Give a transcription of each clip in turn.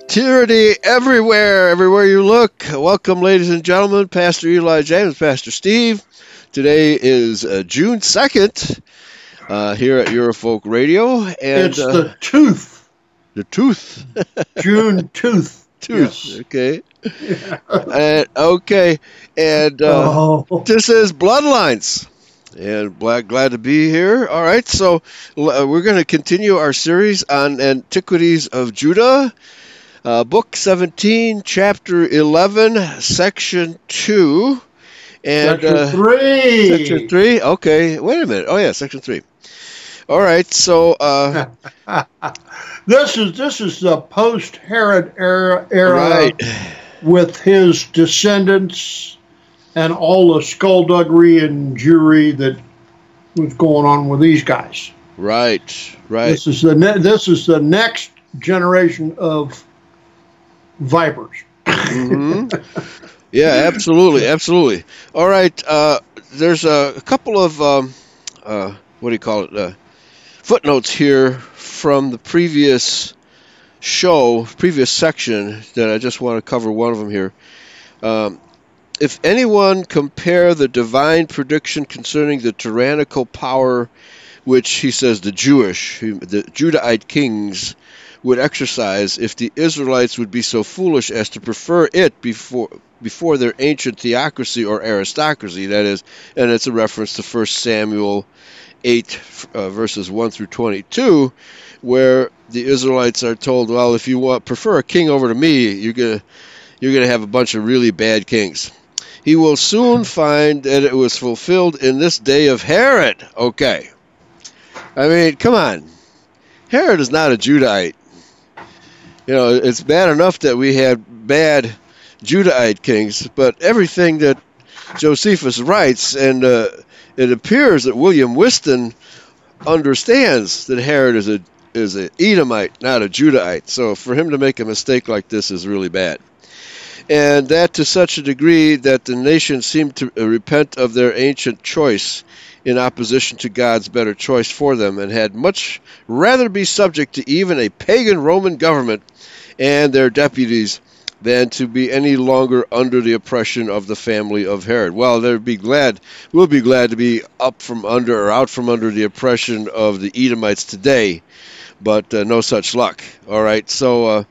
Tyranny everywhere you look. Welcome, ladies and gentlemen. Pastor Eli James, Pastor Steve. Today is June 2nd here at Eurofolk Radio. And it's the tooth. The tooth. June tooth. Tooth. Yes. Okay. Yeah. Okay. And This is Bloodlines. And glad to be here. All right. So we're going to continue our series on Antiquities of Judah. Book 17, Chapter 11, Section 2. And, Section 3. Section 3? Okay. Wait a minute. Oh, yeah, Section 3. All right. So this is the post-Herod era right. With his descendants and all the skullduggery and Jewry that was going on with these guys. Right. This is the next generation of vipers. Mm-hmm. Yeah, absolutely. All right, there's a couple of footnotes here from the previous section that I just want to cover. One of them here. If anyone compare the divine prediction concerning the tyrannical power which he says the Judahite kings would exercise if the Israelites would be so foolish as to prefer it before their ancient theocracy or aristocracy, that is, and it's a reference to 1 Samuel 8, verses 1 through 22, where the Israelites are told, well, if you prefer a king over to me, you're gonna have a bunch of really bad kings. He will soon find that it was fulfilled in this day of Herod. Okay. I mean, come on. Herod is not a Judahite. You know, it's bad enough that we had bad Judahite kings, but everything that Josephus writes, and it appears that William Whiston understands that Herod is an Edomite, not a Judahite. So for him to make a mistake like this is really bad. And that to such a degree that the nation seemed to repent of their ancient choice in opposition to God's better choice for them, and had much rather be subject to even a pagan Roman government and their deputies than to be any longer under the oppression of the family of Herod. Well, we'll be glad to be out from under the oppression of the Edomites today, but no such luck. All right, so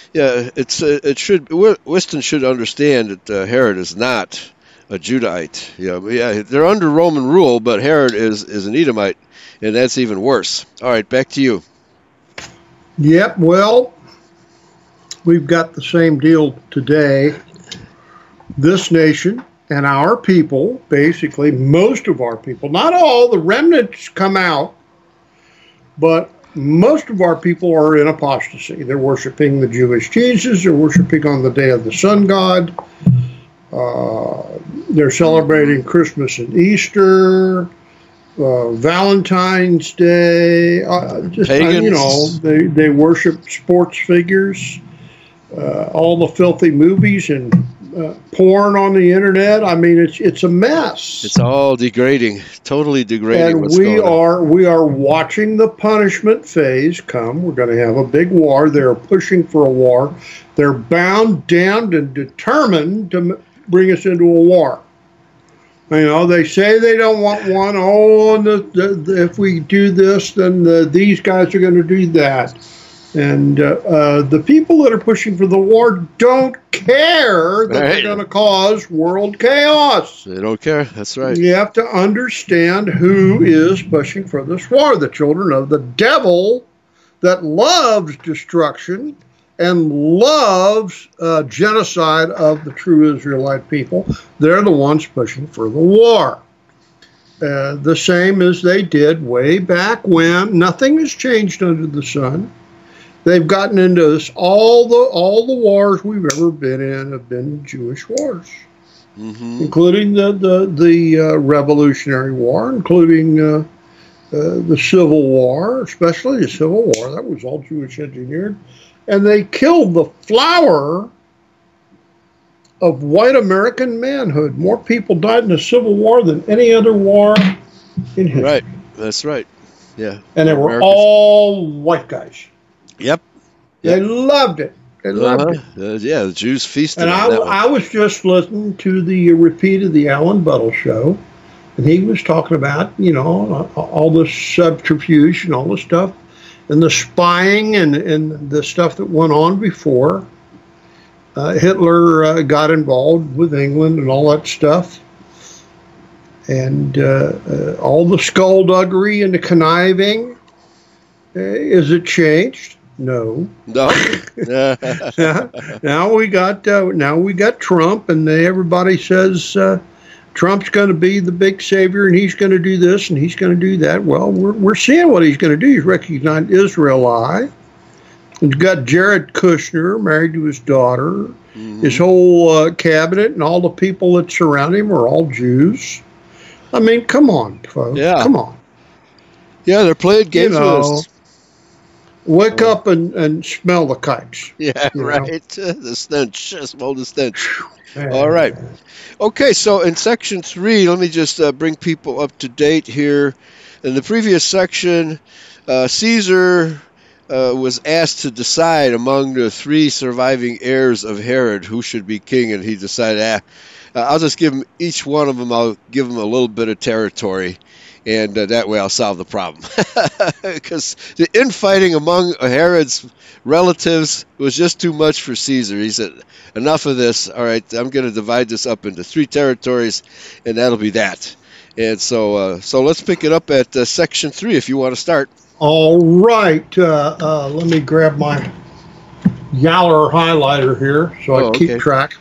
Whiston should understand that Herod is not a Judahite. Yeah, they're under Roman rule, but Herod is an Edomite, and that's even worse. All right, back to you. Yep, well, we've got the same deal today. This nation and our people, basically most of our people, not all, the remnants come out, but most of our people are in apostasy. They're worshiping the Jewish Jesus. They're worshiping on the day of the sun god. They're celebrating Christmas and Easter, Valentine's Day. They worship sports figures, all the filthy movies and porn on the internet. I mean, it's a mess. It's all degrading, totally degrading. And we are watching the punishment phase come. We're going to have a big war. They're pushing for a war. They're bound, damned, and determined to bring us into a war. You know, they say they don't want one. Oh, if we do this, then these guys are going to do that. And the people that are pushing for the war don't care that they're going to cause world chaos. They don't care. That's right. You have to understand who is pushing for this war. The children of the devil that loves destruction and loves genocide of the true Israelite people. They're the ones pushing for the war. The same as they did way back when. Nothing has changed under the sun. They've gotten into this. All the wars we've ever been in have been Jewish wars, including the Revolutionary War, including the Civil War, especially the Civil War. That was all Jewish engineered. And they killed the flower of white American manhood. More people died in the Civil War than any other war in history. Right, that's right. Yeah. And they were all white guys. Yep. They loved it. They loved it. Yeah, the Jews feasted And on that one. I was just listening to the repeat of the Alan Buttle show, and he was talking about, all the subterfuge and all the stuff, and the spying and the stuff that went on before Hitler got involved with England and all that stuff. And all the skullduggery and the conniving, is it changed? No. No. Now we got Trump, and everybody says Trump's going to be the big savior, and he's going to do this and he's going to do that. Well, we're seeing what he's going to do. He's recognized Israeli. He's got Jared Kushner married to his daughter. Mm-hmm. His whole cabinet and all the people that surround him are all Jews. I mean, come on, folks. Yeah. Come on. Yeah, they're playing games with us. Wake up and smell the kites. Yeah, right. The stench. Smell the stench. All right. Okay, so in section 3, let me just bring people up to date here. In the previous section, Caesar was asked to decide among the 3 surviving heirs of Herod who should be king, and he decided, I'll just give them, each one of them, I'll give them a little bit of territory, and that way I'll solve the problem. Because the infighting among Herod's relatives was just too much for Caesar. He said, enough of this. All right, I'm going to divide this up into 3 territories, and that'll be that. And so let's pick it up at section 3 if you want to start. All right. Let me grab my Yaller highlighter here so I keep track.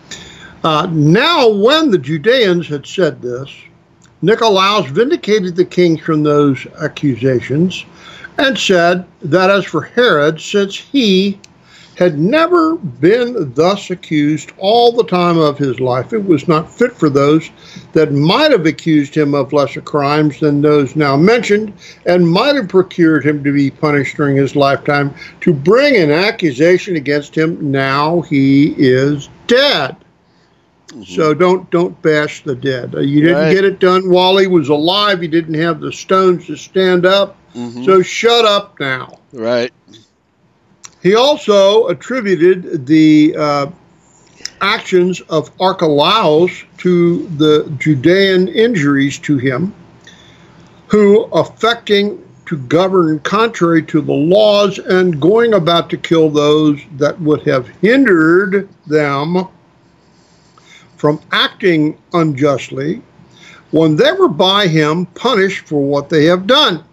Now, when the Judeans had said this, Nicolaus vindicated the king from those accusations and said that as for Herod, since he had never been thus accused all the time of his life, it was not fit for those that might have accused him of lesser crimes than those now mentioned, and might have procured him to be punished during his lifetime, to bring an accusation against him now he is dead. Mm-hmm. So don't bash the dead. You didn't get it done while he was alive. He didn't have the stones to stand up. Mm-hmm. So shut up now. Right. He also attributed the actions of Archelaus to the Judean injuries to him, who affecting to govern contrary to the laws and going about to kill those that would have hindered them from acting unjustly, when they were by him punished for what they have done,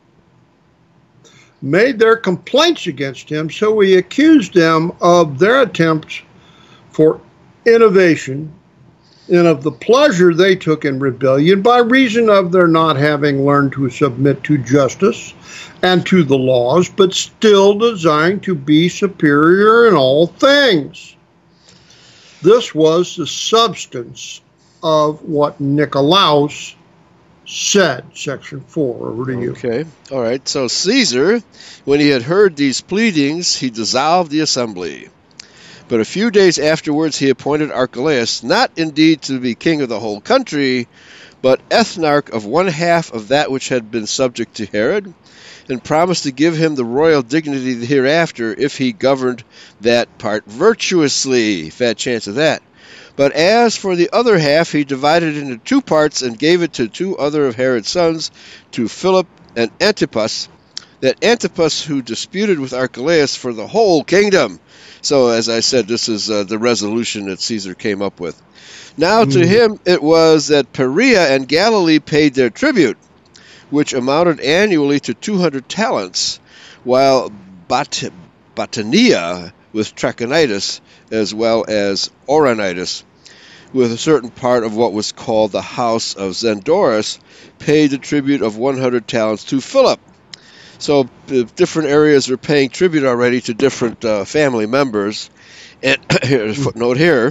made their complaints against him, so he accused them of their attempts for innovation and of the pleasure they took in rebellion by reason of their not having learned to submit to justice and to the laws, but still desiring to be superior in all things. This was the substance of what Nicolaus said. Section 4, over to you. Okay, all right. So Caesar, when he had heard these pleadings, he dissolved the assembly. But a few days afterwards he appointed Archelaus, not indeed to be king of the whole country, but ethnarch of one half of that which had been subject to Herod, and promised to give him the royal dignity hereafter if he governed that part virtuously. Fat chance of that. But as for the other half, he divided it into 2 parts and gave it to 2 other of Herod's sons, to Philip and Antipas, that Antipas who disputed with Archelaus for the whole kingdom. So, as I said, this is the resolution that Caesar came up with. Now to him it was that Perea and Galilee paid their tribute, which amounted annually to 200 talents, while Batanea with Trachonitis, as well as Auranitis, with a certain part of what was called the house of Zendoris, paid the tribute of 100 talents to Philip. So different areas are paying tribute already to different family members. And here's a footnote here.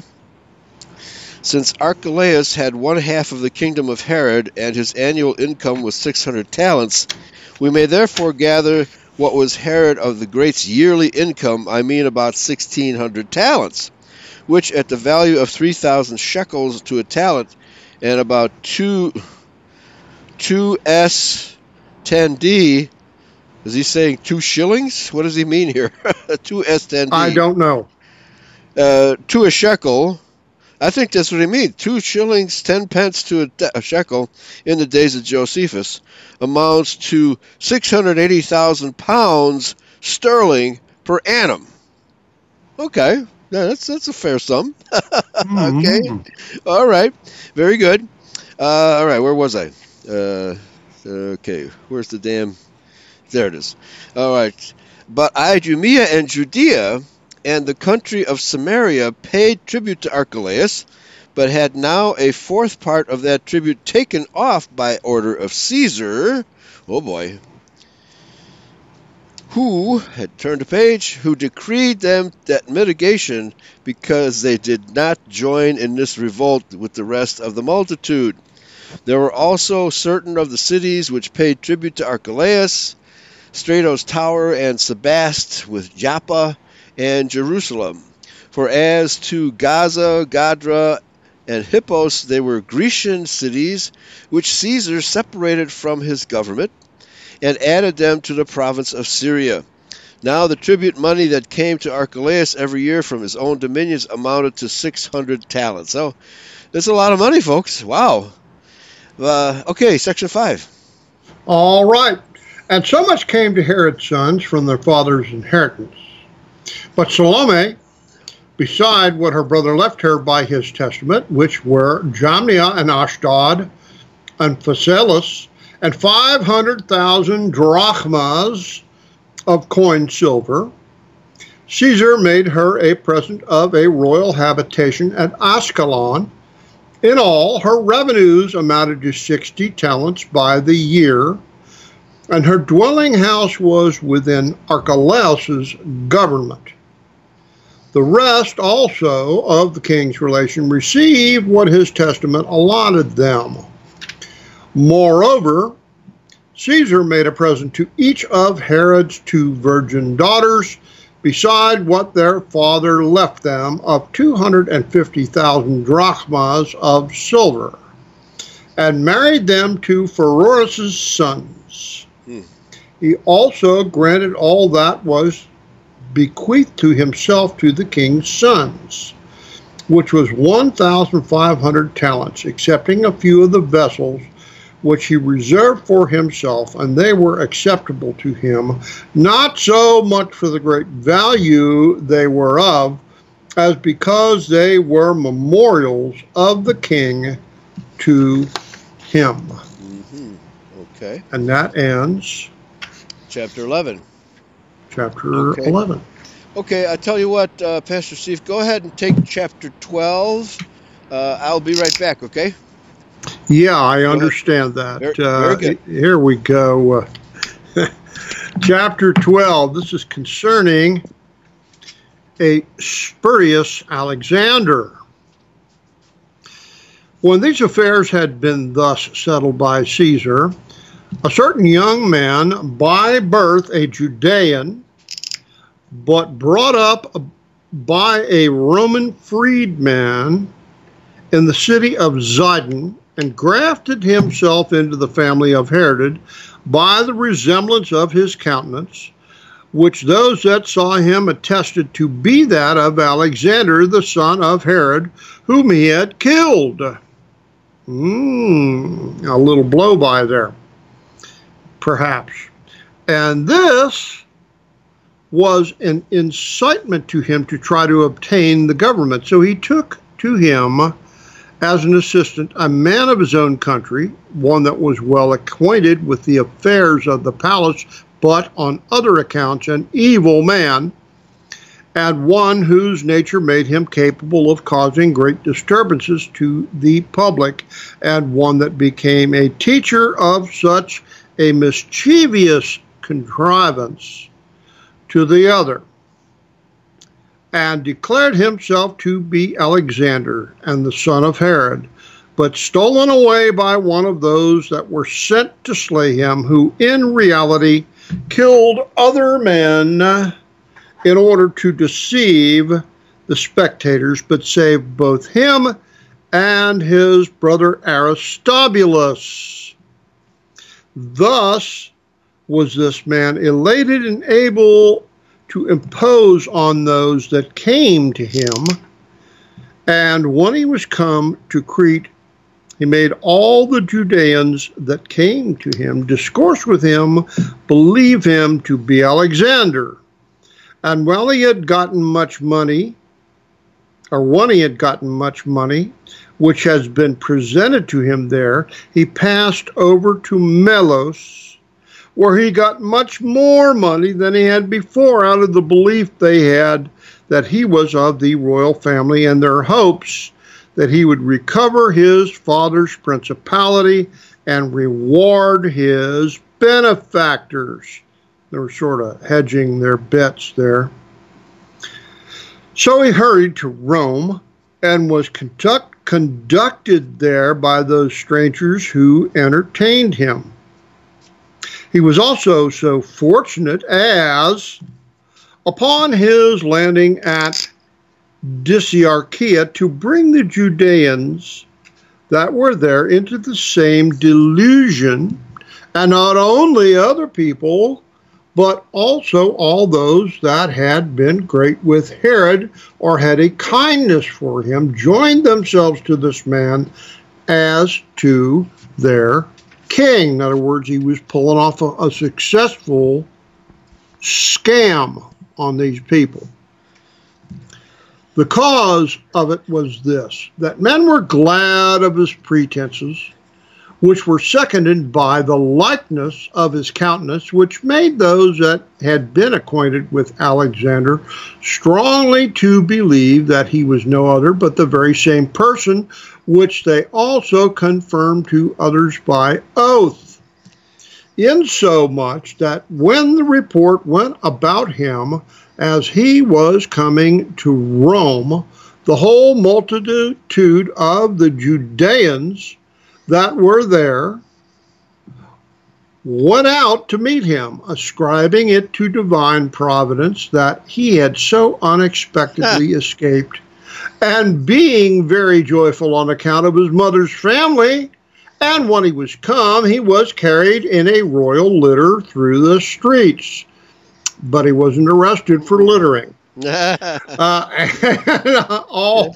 Since Archelaus had one half of the kingdom of Herod, and his annual income was 600 talents, we may therefore gather what was Herod of the Great's yearly income, I mean about 1,600 talents, which at the value of 3,000 shekels to a talent, and about 2 S 10D Is he saying 2 shillings? What does he mean here? 2 SND. I don't know. 2 a shekel. I think that's what he means. 2 shillings, 10 pence to a shekel in the days of Josephus amounts to 680,000 pounds sterling per annum. Okay. Yeah, that's a fair sum. Okay. All right. Very good. All right. Where was I? Okay. Where's the damn... There it is. All right. But Idumea and Judea and the country of Samaria paid tribute to Archelaus, but had now a fourth part of that tribute taken off by order of Caesar. Oh boy. Who had turned a page, who decreed them that mitigation because they did not join in this revolt with the rest of the multitude. There were also certain of the cities which paid tribute to Archelaus, Stratos Tower and Sebast with Joppa and Jerusalem. For as to Gaza, Gadra, and Hippos, they were Grecian cities which Caesar separated from his government and added them to the province of Syria. Now the tribute money that came to Archelaus every year from his own dominions amounted to 600 talents. So that's a lot of money, folks. Wow. Okay, section 5. All right. And so much came to Herod's sons from their father's inheritance. But Salome, beside what her brother left her by his testament, which were Jamnia and Ashdod and Phasaelus, and 500,000 drachmas of coined silver, Caesar made her a present of a royal habitation at Ascalon. In all, her revenues amounted to 60 talents by the year, and her dwelling house was within Archelaus's government. The rest also of the king's relation received what his testament allotted them. Moreover, Caesar made a present to each of Herod's 2 virgin daughters, beside what their father left them, of 250,000 drachmas of silver, and married them to Pheroras's sons. He also granted all that was bequeathed to himself to the king's sons, which was 1,500 talents, excepting a few of the vessels which he reserved for himself, and they were acceptable to him, not so much for the great value they were of, as because they were memorials of the king to him. Okay. And that ends Chapter 11. Chapter 11. Okay, I tell you what, Pastor Steve, go ahead and take chapter 12. I'll be right back, okay? Yeah, I understand that. Very good. Here we go. Chapter 12. This is concerning a spurious Alexander. When these affairs had been thus settled by Caesar, a certain young man, by birth a Judean, but brought up by a Roman freedman in the city of Zidon, and grafted himself into the family of Herod by the resemblance of his countenance, which those that saw him attested to be that of Alexander, the son of Herod, whom he had killed. A little blow by there, perhaps. And this was an incitement to him to try to obtain the government. So he took to him as an assistant a man of his own country, one that was well acquainted with the affairs of the palace, but on other accounts an evil man, and one whose nature made him capable of causing great disturbances to the public, and one that became a teacher of such a mischievous contrivance to the other, and declared himself to be Alexander, and the son of Herod, but stolen away by one of those that were sent to slay him, who in reality killed other men in order to deceive the spectators, but saved both him and his brother Aristobulus. Thus was this man elated and able to impose on those that came to him. And when he was come to Crete, he made all the Judeans that came to him discourse with him, believe him to be Alexander. And while he had gotten much money, or when he had gotten much money, which has been presented to him there, he passed over to Melos, where he got much more money than he had before, out of the belief they had that he was of the royal family, and their hopes that he would recover his father's principality and reward his benefactors. They were sort of hedging their bets there. So he hurried to Rome and was conducted there by those strangers who entertained him. He was also so fortunate as, upon his landing at Dicearchia, to bring the Judeans that were there into the same delusion, and not only other people, but also all those that had been great with Herod or had a kindness for him, joined themselves to this man as to their king. In other words, he was pulling off a successful scam on these people. The cause of it was this, that men were glad of his pretenses, which were seconded by the likeness of his countenance, which made those that had been acquainted with Alexander strongly to believe that he was no other but the very same person, which they also confirmed to others by oath. Insomuch that when the report went about him as he was coming to Rome, the whole multitude of the Judeans that were there went out to meet him, ascribing it to divine providence that he had so unexpectedly escaped, and being very joyful on account of his mother's family. And when he was come, he was carried in a royal litter through the streets, but he wasn't arrested for littering. All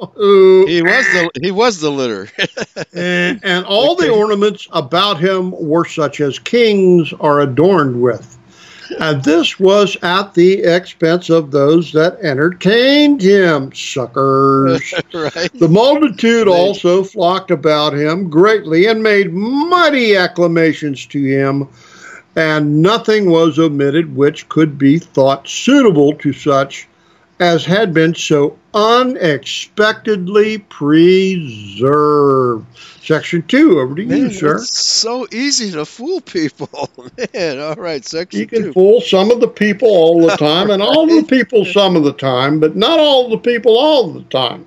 the he was the litter. and all the ornaments about him were such as kings are adorned with. And this was at the expense of those that entertained him, suckers. Right. The multitude also flocked about him greatly and made mighty acclamations to him, and nothing was omitted which could be thought suitable to such as had been so unexpectedly preserved. Section 2, over to you, sir. It's so easy to fool people. Man, all right, section 2. You can fool some of the people all the time, and all the people some of the time, but not all the people all the time.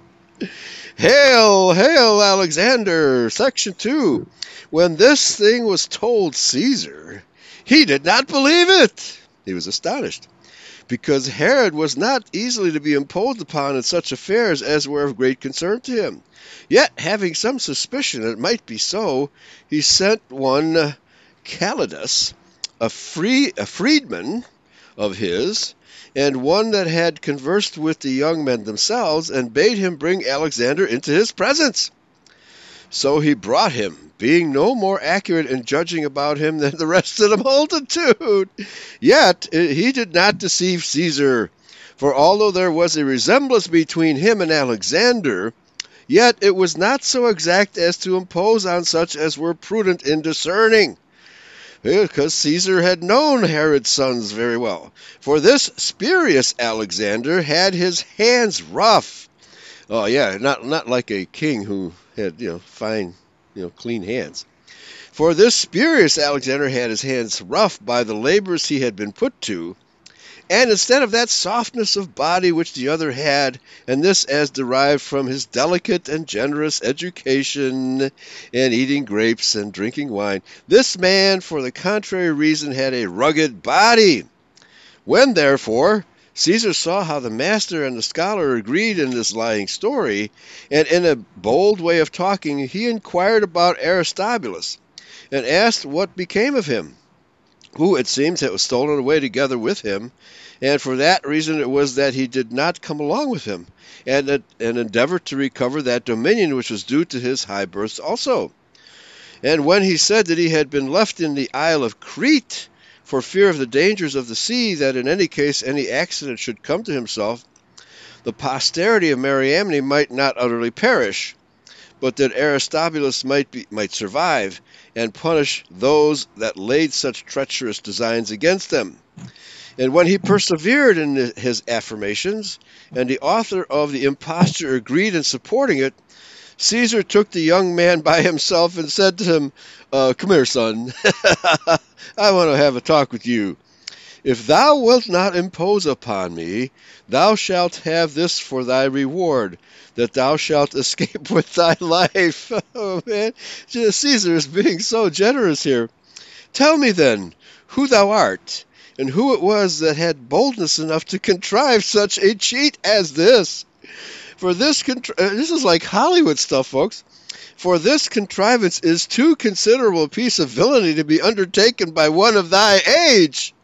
Hail, hail, Alexander. Section 2. When this thing was told Caesar, he did not believe it. He was astonished, because Herod was not easily to be imposed upon in such affairs as were of great concern to him. Yet, having some suspicion it might be so, he sent one Calidus, a freedman of his, and one that had conversed with the young men themselves, and bade him bring Alexander into his presence. So he brought him, being no more accurate in judging about him than the rest of the multitude. Yet he did not deceive Caesar, for although there was a resemblance between him and Alexander, yet it was not so exact as to impose on such as were prudent in discerning, because Caesar had known Herod's sons very well. For this spurious Alexander had his hands rough. Oh yeah, not like a king who had fine, clean hands. For this spurious Alexander had his hands rough by the labors he had been put to, and instead of that softness of body which the other had, and this as derived from his delicate and generous education, and eating grapes and drinking wine, this man, for the contrary reason, had a rugged body. When, therefore, Caesar saw how the master and the scholar agreed in this lying story, and in a bold way of talking, he inquired about Aristobulus, and asked what became of him. who it seems had was stolen away together with him, and for that reason it was that he did not come along with him, and endeavored to recover that dominion which was due to his high birth also. And when he said that he had been left in the Isle of Crete for fear of the dangers of the sea, that in any case any accident should come to himself, the posterity of Mariamne might not utterly perish, but that Aristobulus might survive, and punish those that laid such treacherous designs against them. And when he persevered in his affirmations, and the author of the imposture agreed in supporting it, Caesar took the young man by himself and said to him, "Come here, son. I want to have a talk with you. If thou wilt not impose upon me, thou shalt have this for thy reward, that thou shalt escape with thy life." Oh, man. Caesar is being so generous here. "Tell me, then, who thou art, and who it was that had boldness enough to contrive such a cheat as this. For this is like Hollywood stuff, folks. For this contrivance is too considerable a piece of villainy to be undertaken by one of thy age."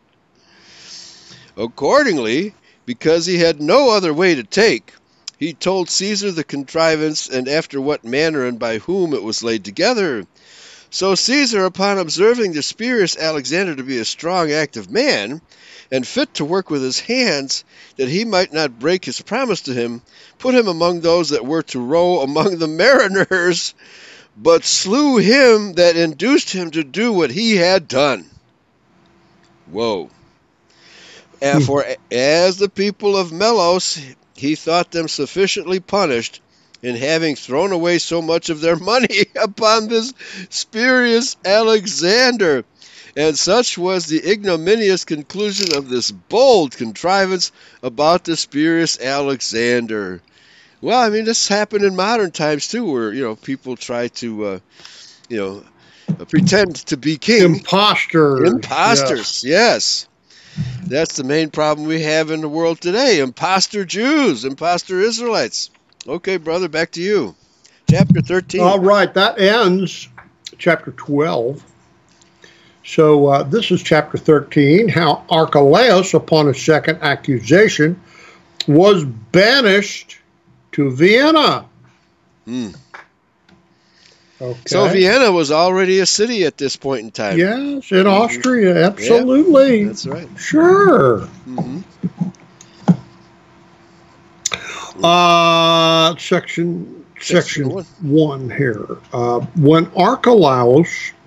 Accordingly, because he had no other way to take, he told Caesar the contrivance, and after what manner and by whom it was laid together. So Caesar, upon observing the spurious Alexander to be a strong, active man, and fit to work with his hands, that he might not break his promise to him, put him among those that were to row among the mariners, but slew him that induced him to do what he had done. Whoa. And for as the people of Melos, he thought them sufficiently punished in having thrown away so much of their money upon this spurious Alexander. And such was the ignominious conclusion of this bold contrivance about the spurious Alexander. Well, I mean, this happened in modern times too, where people try to, pretend to be king. Imposters. Yes. That's the main problem we have in the world today. Imposter Jews, imposter Israelites. Okay, brother, back to you. Chapter 13. All right, that ends chapter 12. So this is chapter 13, how Archelaus, upon a second accusation, was banished to Vienna. Okay. So Vienna was already a city at this point in time. Yes, in Austria, absolutely. Yeah, that's right. Sure. Section 1 here. When Archelaus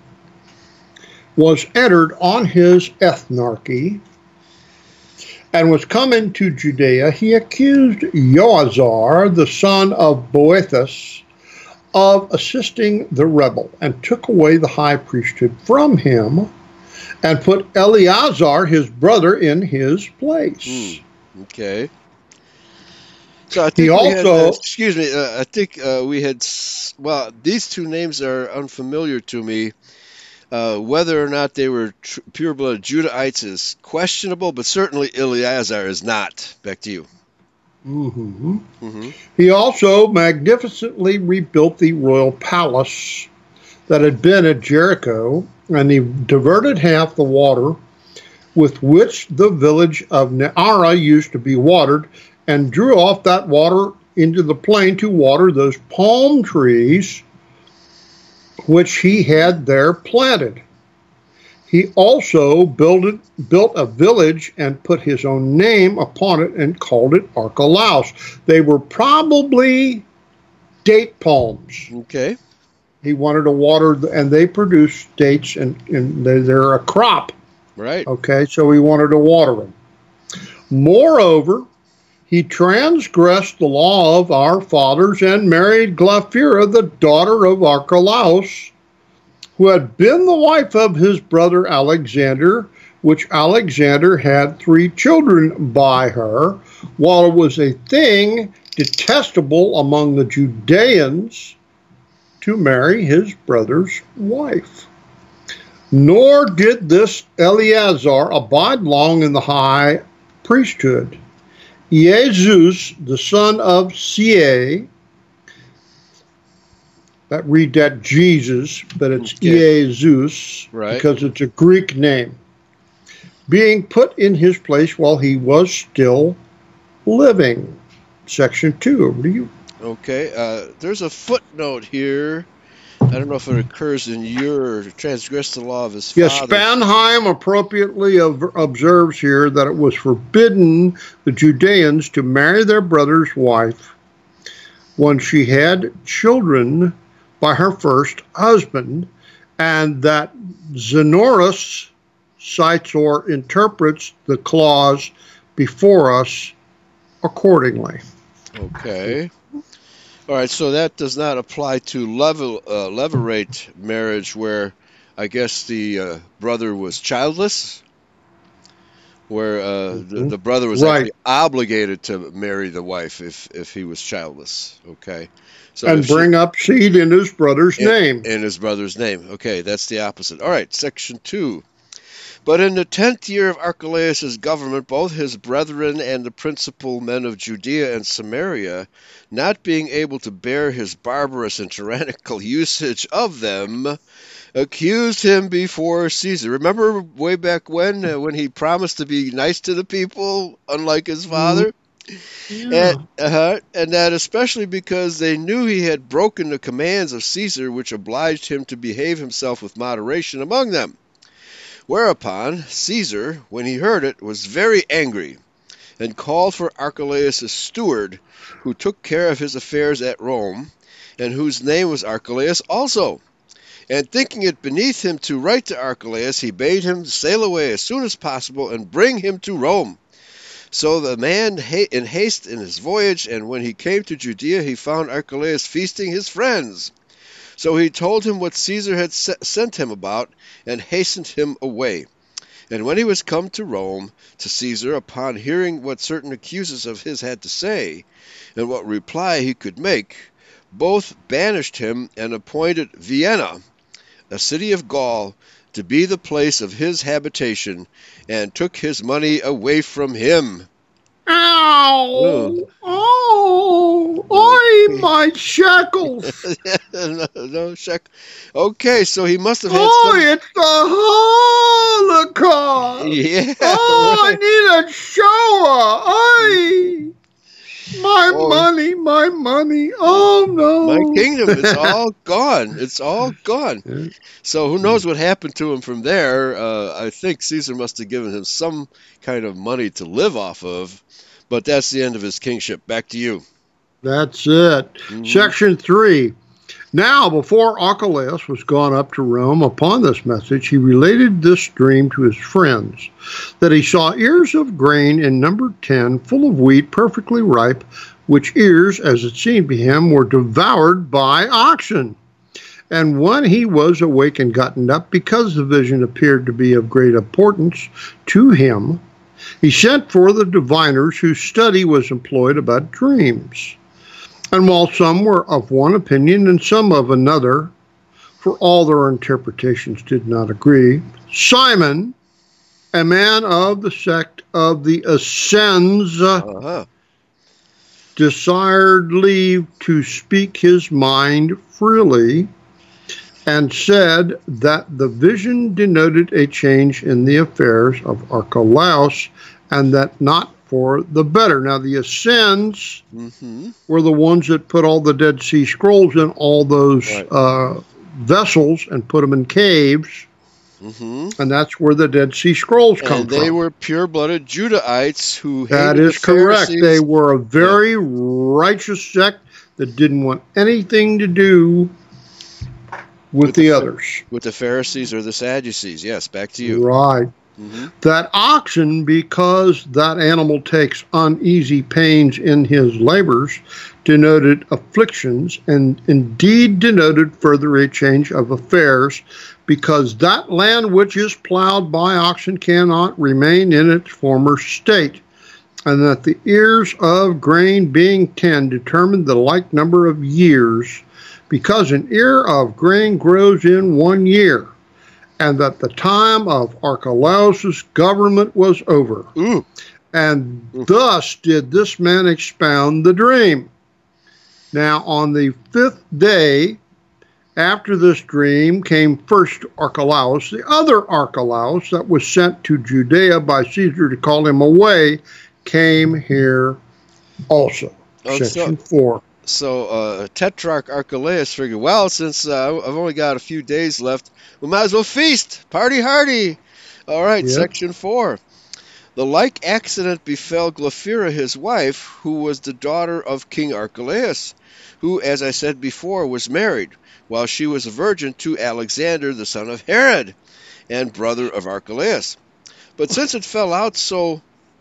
was entered on his ethnarchy and was come into Judea, he accused Joazar, the son of Boethus, of assisting the rebel, and took away the high priesthood from him, and put Eleazar, his brother, in his place. Okay. So I think these two names are unfamiliar to me. Whether or not they were pure-blooded Judahites is questionable, but certainly Eleazar is not. Back to you. He also magnificently rebuilt the royal palace that had been at Jericho, and he diverted half the water with which the village of Neara used to be watered, and drew off that water into the plain to water those palm trees which he had there planted. He also built a village and put his own name upon it and called it Archelaus. They were probably date palms. Okay. He wanted to water, and they produce dates, and they're a crop. Right. Okay, so he wanted to water them. Moreover, he transgressed the law of our fathers and married Glaphyra, the daughter of Archelaus, who had been the wife of his brother Alexander, which Alexander had 3 children by her, while it was a thing detestable among the Judeans to marry his brother's wife. Nor did this Eleazar abide long in the high priesthood. Jesus, the son of Sie, read that Jesus, but it's Jesus, right, because it's a Greek name. being put in his place while he was still living. Section 2, over to you. Okay, there's a footnote here. I don't know if it occurs in your transgress the law of his Yes, father. Spanheim appropriately observes here that it was forbidden the Judeans to marry their brother's wife when she had children by her first husband, and that Xenonus cites or interprets the clause before us accordingly. Okay. All right, so that does not apply to levirate marriage where I guess the brother was childless, where the brother was Right. actually obligated to marry the wife if he was childless. Okay. So And bring up seed in his brother's name. In his brother's name. Okay, that's the opposite. All right, section 2. But in the 10th year of Archelaus' government, both his brethren and the principal men of Judea and Samaria, not being able to bear his barbarous and tyrannical usage of them, accused him before Caesar. Remember way back when he promised to be nice to the people, unlike his father? Yeah. And that especially because they knew he had broken the commands of Caesar, which obliged him to behave himself with moderation among them. Whereupon Caesar, when he heard it, was very angry, and called for Archelaus' steward, who took care of his affairs at Rome, and whose name was Archelaus also. And thinking it beneath him to write to Archelaus, he bade him sail away as soon as possible and bring him to Rome. So the man in haste in his voyage, and when he came to Judea, he found Archelaus feasting his friends. So he told him what Caesar had sent him about, and hastened him away. And when he was come to Rome, to Caesar, upon hearing what certain accusers of his had to say, and what reply he could make, both banished him, and appointed Vienna, a city of Gaul, to be the place of his habitation, and took his money away from him. Ow! Oh! Oi, my shekels! No shekel. Okay, so he must have had it's the Holocaust! Yeah. Oh, Right. I need a shower! My money! Oh no! My kingdom is all gone. It's all gone. So who knows what happened to him from there? I think Caesar must have given him some kind of money to live off of. But that's the end of his kingship. Back to you. That's it. Section 3. Now, before Archelaus was gone up to Rome, upon this message, he related this dream to his friends, that he saw ears of grain in number 10, full of wheat, perfectly ripe, which ears, as it seemed to him, were devoured by oxen. And when he was awake and gotten up, because the vision appeared to be of great importance to him, he sent for the diviners whose study was employed about dreams. And while some were of one opinion and some of another, for all their interpretations did not agree, Simon, a man of the sect of the Essenes, desired leave to speak his mind freely, and said that the vision denoted a change in the affairs of Archelaus, and that not for the better. Now, the Essenes were the ones that put all the Dead Sea Scrolls in all those vessels and put them in caves, and that's where the Dead Sea Scrolls come from. And they were pure-blooded Judahites who hated That is the correct. Pharisees. They were a very righteous sect that didn't want anything to do with the others. With the Pharisees or the Sadducees. Yes, back to you. Right. That oxen, because that animal takes uneasy pains in his labors, denoted afflictions, and indeed denoted further a change of affairs, because that land which is plowed by oxen cannot remain in its former state, and that the ears of grain being 10 determined the like number of years, because an ear of grain grows in 1 year, and that the time of Archelaus' government was over. And thus did this man expound the dream. Now on the 5th day, After this dream came first Archelaus, the other Archelaus that was sent to Judea by Caesar to call him away, came here also. Section 4. So Tetrarch Archelaus figured, well, since I've only got a few days left, we might as well feast, party hardy. All right, Yep. Section 4. The like accident befell Glaphyra his wife, who was the daughter of King Archelaus, who, as I said before, was married, while she was a virgin, to Alexander the son of Herod, and brother of Archelaus. But since it fell out so...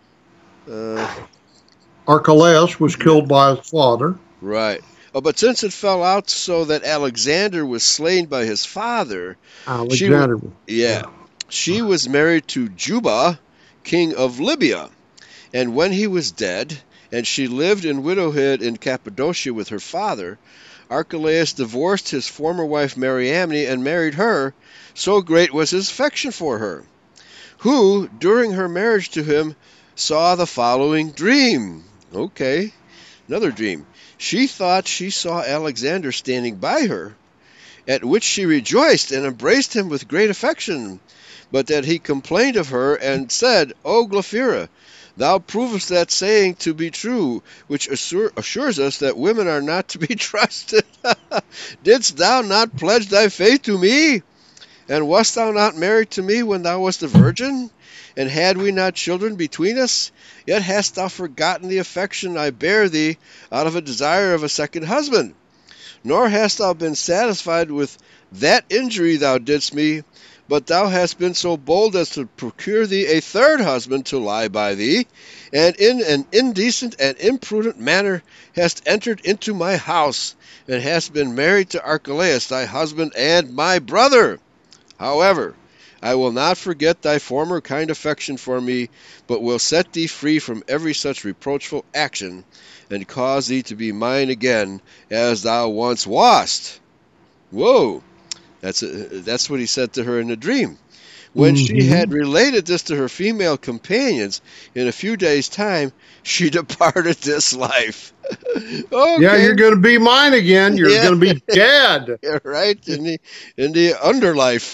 Archelaus was killed by his father. Right. Oh, but since it fell out so that Alexander was slain by his father... Alexander. She was married to Juba, king of Libya. And when he was dead, and she lived in widowhood in Cappadocia with her father, Archelaus divorced his former wife Mariamne and married her, so great was his affection for her, who, during her marriage to him, saw the following dream. Okay, another dream. She thought she saw Alexander standing by her, at which she rejoiced and embraced him with great affection, but that he complained of her and said, O Glaphyra, thou provest that saying to be true, which assures us that women are not to be trusted. Didst thou not pledge thy faith to me? And wast thou not married to me when thou wast a virgin? And had we not children between us? Yet hast thou forgotten the affection I bear thee out of a desire of a second husband. Nor hast thou been satisfied with that injury thou didst me, but thou hast been so bold as to procure thee a third husband to lie by thee, and in an indecent and imprudent manner hast entered into my house, and hast been married to Archelaus thy husband and my brother. However, I will not forget thy former kind affection for me, but will set thee free from every such reproachful action, and cause thee to be mine again, as thou once wast. Whoa! That's what he said to her in the dream. When she had related this to her female companions, in a few days' time, she departed this life. Okay. Yeah, you're going to be mine again. You're going to be dead. Yeah, right, in the underlife,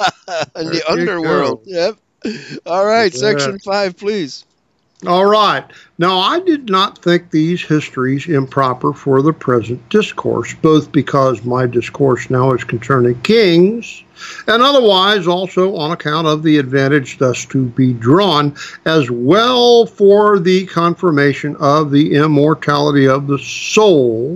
in the underworld. Yep. All right, Section 5, please. All right. Now, I did not think these histories improper for the present discourse, both because my discourse now is concerning kings, and otherwise also on account of the advantage thus to be drawn, as well for the confirmation of the immortality of the soul,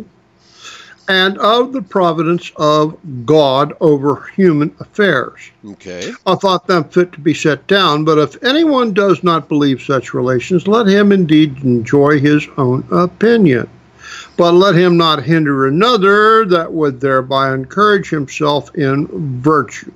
and of the providence of God over human affairs. Okay. I thought them fit to be set down, but if anyone does not believe such relations, let him indeed enjoy his own opinion. But let him not hinder another that would thereby encourage himself in virtue.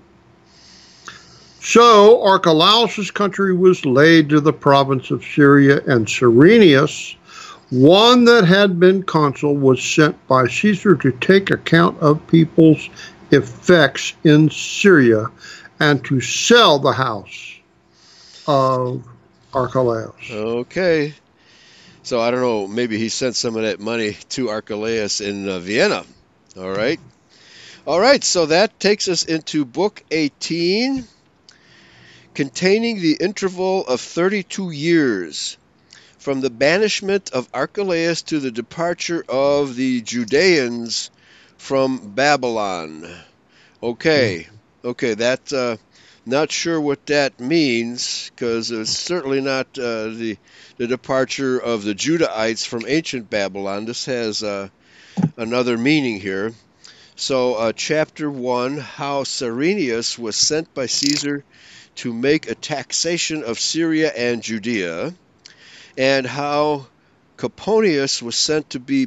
So Archelaus' country was laid to the province of Syria, and Cyrenius, one that had been consul, was sent by Caesar to take account of people's effects in Syria and to sell the house of Archelaus. Okay. So I don't know, maybe he sent some of that money to Archelaus in Vienna. All right. All right, so that takes us into Book 18, containing the interval of 32 years. From the banishment of Archelaus to the departure of the Judeans from Babylon. Okay, that, not sure what that means, because it's certainly not the departure of the Judahites from ancient Babylon. This has another meaning here. So, chapter 1, how Cyrenius was sent by Caesar to make a taxation of Syria and Judea, and how Coponius was sent to be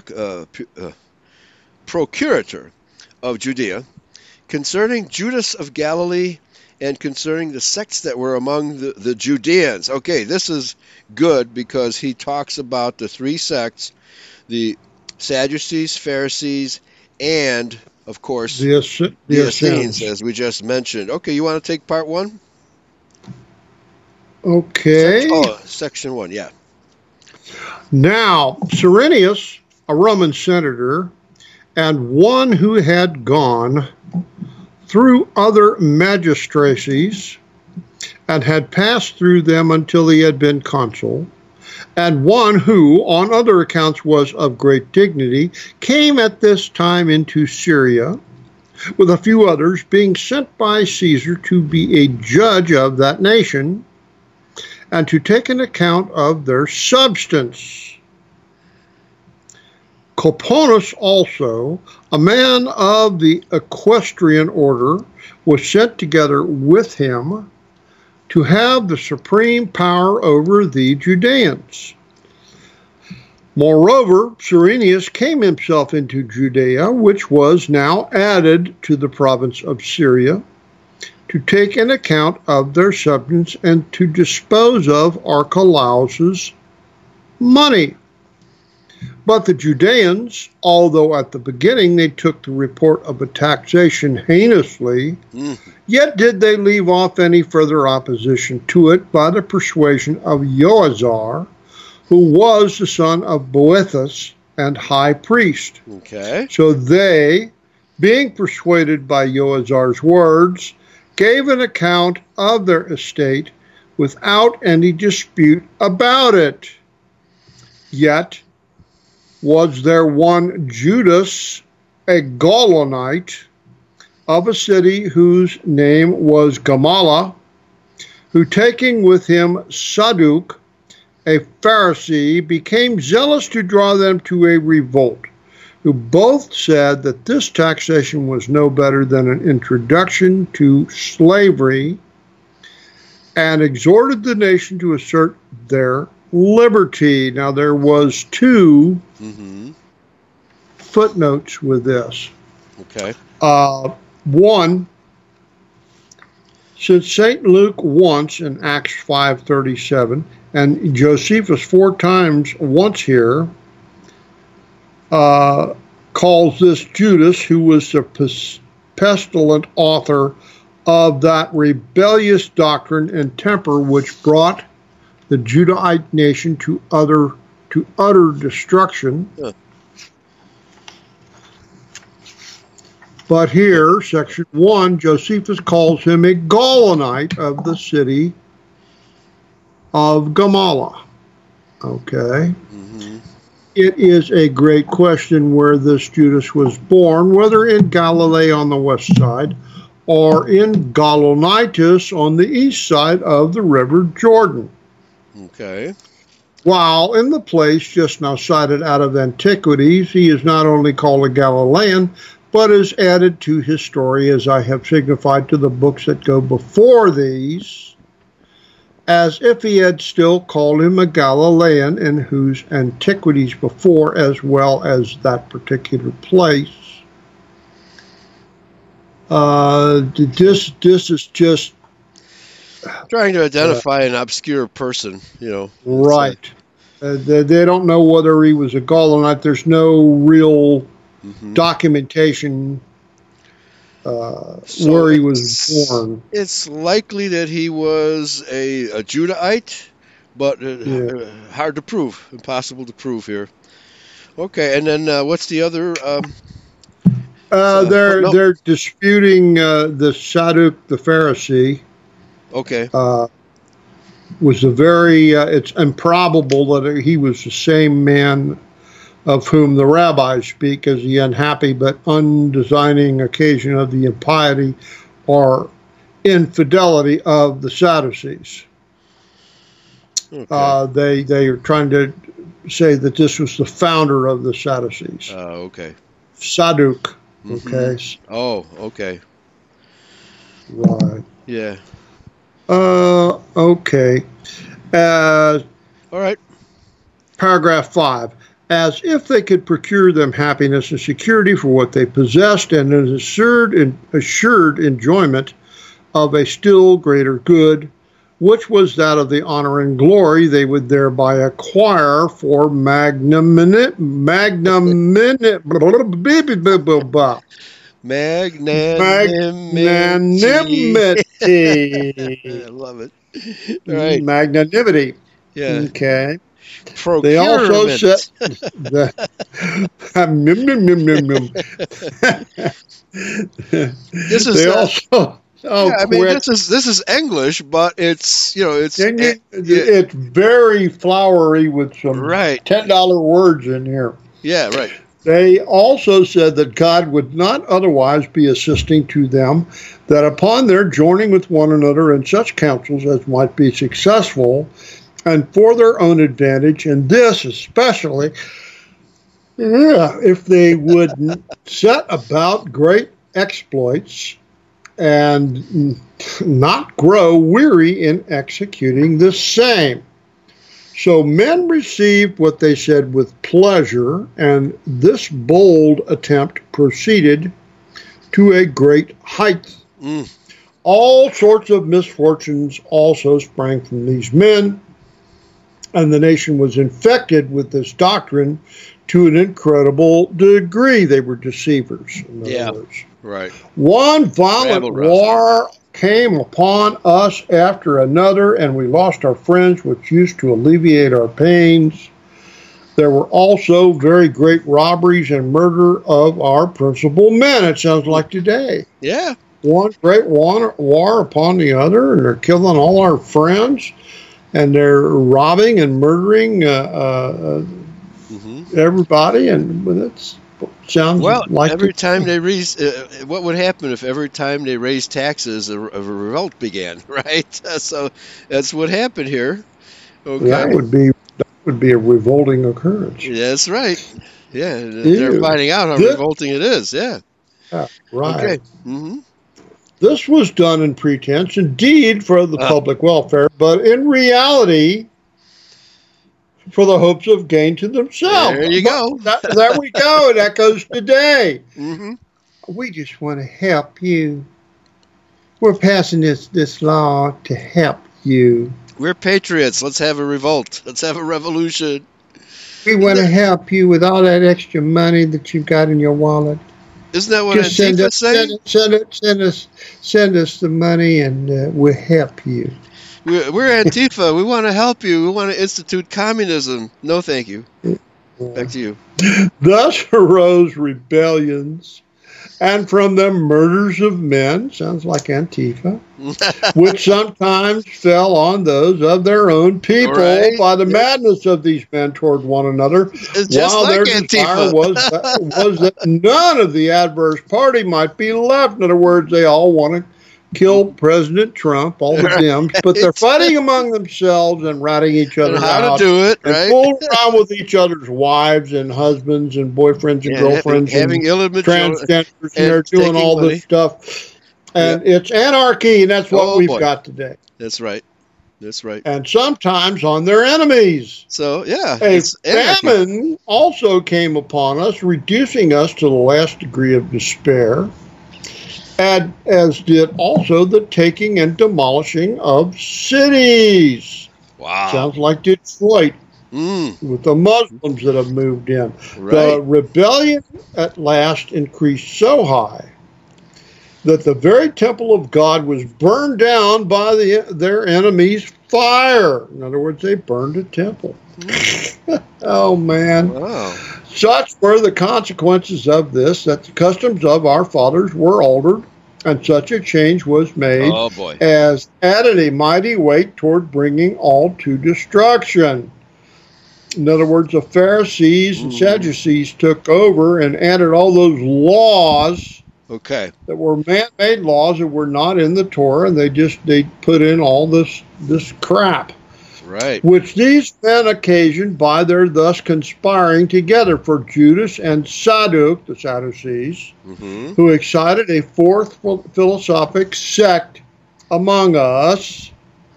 procurator of Judea, concerning Judas of Galilee, and concerning the sects that were among the Judeans. Okay, this is good because he talks about the three sects, the Sadducees, Pharisees, and, of course, the Essenes, as we just mentioned. Okay, you want to take part 1? Okay. Section 1, yeah. Now, Cyrenius, a Roman senator, and one who had gone through other magistracies and had passed through them until he had been consul, and one who, on other accounts, was of great dignity, came at this time into Syria, with a few others, being sent by Caesar to be a judge of that nation, and to take an account of their substance. Coponus also, a man of the equestrian order, was sent together with him to have the supreme power over the Judeans. Moreover, Cyrenius came himself into Judea, which was now added to the province of Syria, to take an account of their substance and to dispose of Archelaus's money. But the Judeans, although at the beginning they took the report of a taxation heinously, yet did they leave off any further opposition to it by the persuasion of Joazar, who was the son of Boethus and high priest. Okay. So they, being persuaded by Joazar's words, gave an account of their estate without any dispute about it. Yet was there one Judas, a Gaulonite, of a city whose name was Gamala, who taking with him Sadduc, a Pharisee, became zealous to draw them to a revolt, who both said that this taxation was no better than an introduction to slavery, and exhorted the nation to assert their liberty. Now, there was two footnotes with this. Okay. One, since St. Luke once in Acts 5:37, and Josephus 4 times once here, calls this Judas, who was the pestilent author of that rebellious doctrine and temper which brought the Judahite nation to utter destruction. But here, section 1, Josephus calls him a Gaulonite of the city of Gamala. Okay. It is a great question where this Judas was born, whether in Galilee on the west side or in Gaulonitis on the east side of the river Jordan. Okay. While in the place just now cited out of Antiquities, he is not only called a Galilean, but is added to his story, as I have signified to the books that go before these, as if he had still called him a Galilean, in whose Antiquities before, as well as that particular place. This is just trying to identify an obscure person, Right. They don't know whether he was a Gaulonite. There's no real documentation where he was born. It's likely that he was a Judahite, but hard to prove, impossible to prove here. Okay, and then what's the other? They're disputing the Sadduc, the Pharisee. Okay. Was a very, it's improbable that he was the same man of whom the rabbis speak as the unhappy but undesigning occasion of the impiety or infidelity of the Sadducees. Okay. They are trying to say that this was the founder of the Sadducees. Okay. Sadduc. Okay. Oh, okay. Right. Yeah. Okay. All right. Paragraph 5. As if they could procure them happiness and security for what they possessed, and an assured enjoyment of a still greater good, which was that of the honor and glory they would thereby acquire for magnanimity. I love it. All right. Magnanimity. Yeah. Okay. They also Procurement. said that This is they also yeah. I mean, quit. this is English, but it's it's And yeah, it's very flowery with some right. $10 words in here. Yeah, right. They also said that God would not otherwise be assisting to them, that upon their joining with one another in such counsels as might be successful, and for their own advantage, and this especially, if they would set about great exploits and not grow weary in executing the same. So men received what they said with pleasure, and this bold attempt proceeded to a great height. Mm. All sorts of misfortunes also sprang from these men, and the nation was infected with this doctrine to an incredible degree. They were deceivers, in other words. Right. One violent war came upon us after another, and we lost our friends, which used to alleviate our pains. There were also very great robberies and murder of our principal men. It sounds like today. Yeah. One great war upon the other, and they're killing all our friends, and they're robbing and murdering everybody, and it's sounds like every time they raise, what would happen if every time they raised taxes, a revolt began, right? So that's what happened here. Okay, that would be a revolting occurrence. That's right. Yeah, they're finding out how revolting it is. Yeah. Right. Okay. Mm-hmm. This was done in pretense, indeed, for the public welfare, but in reality, for the hopes of gain to themselves. There you go. There we go. That goes today. Mm-hmm. We just want to help you. We're passing this law to help you. We're patriots. Let's have a revolt. Let's have a revolution. We want to help you with all that extra money that you've got in your wallet. Isn't that what Antifa's saying? Send us the money, and we'll help you. We're Antifa. We want to help you. We want to institute communism. No, thank you. Back to you. Thus arose rebellions, and from them murders of men, sounds like Antifa, which sometimes fell on those of their own people by the madness of these men toward one another, while their desire was that none of the adverse party might be left. In other words, they all want to kill President Trump, all the Dems, but they're fighting among themselves and ratting each other out. How to do it, right? And fooling around with each other's wives and husbands and boyfriends and girlfriends having and transgenders, and they're doing all this stuff. And it's anarchy, and that's what we've got today. That's right. That's right. And sometimes on their enemies. So, yeah. A famine also came upon us, reducing us to the last degree of despair, and as did also the taking and demolishing of cities. Wow. Sounds like Detroit with the Muslims that have moved in. Right. The rebellion at last increased so high that the very temple of God was burned down by their enemies' fire. In other words, they burned a temple. Oh, man. Wow. Such were the consequences of this, that the customs of our fathers were altered, and such a change was made as added a mighty weight toward bringing all to destruction. In other words, the Pharisees and Sadducees took over and added all those laws that were man-made laws that were not in the Torah, and they put in all this crap. Right. Which these men occasioned by their thus conspiring together for Judas and Sadduc, the Sadducees, who excited a fourth philosophic sect among us,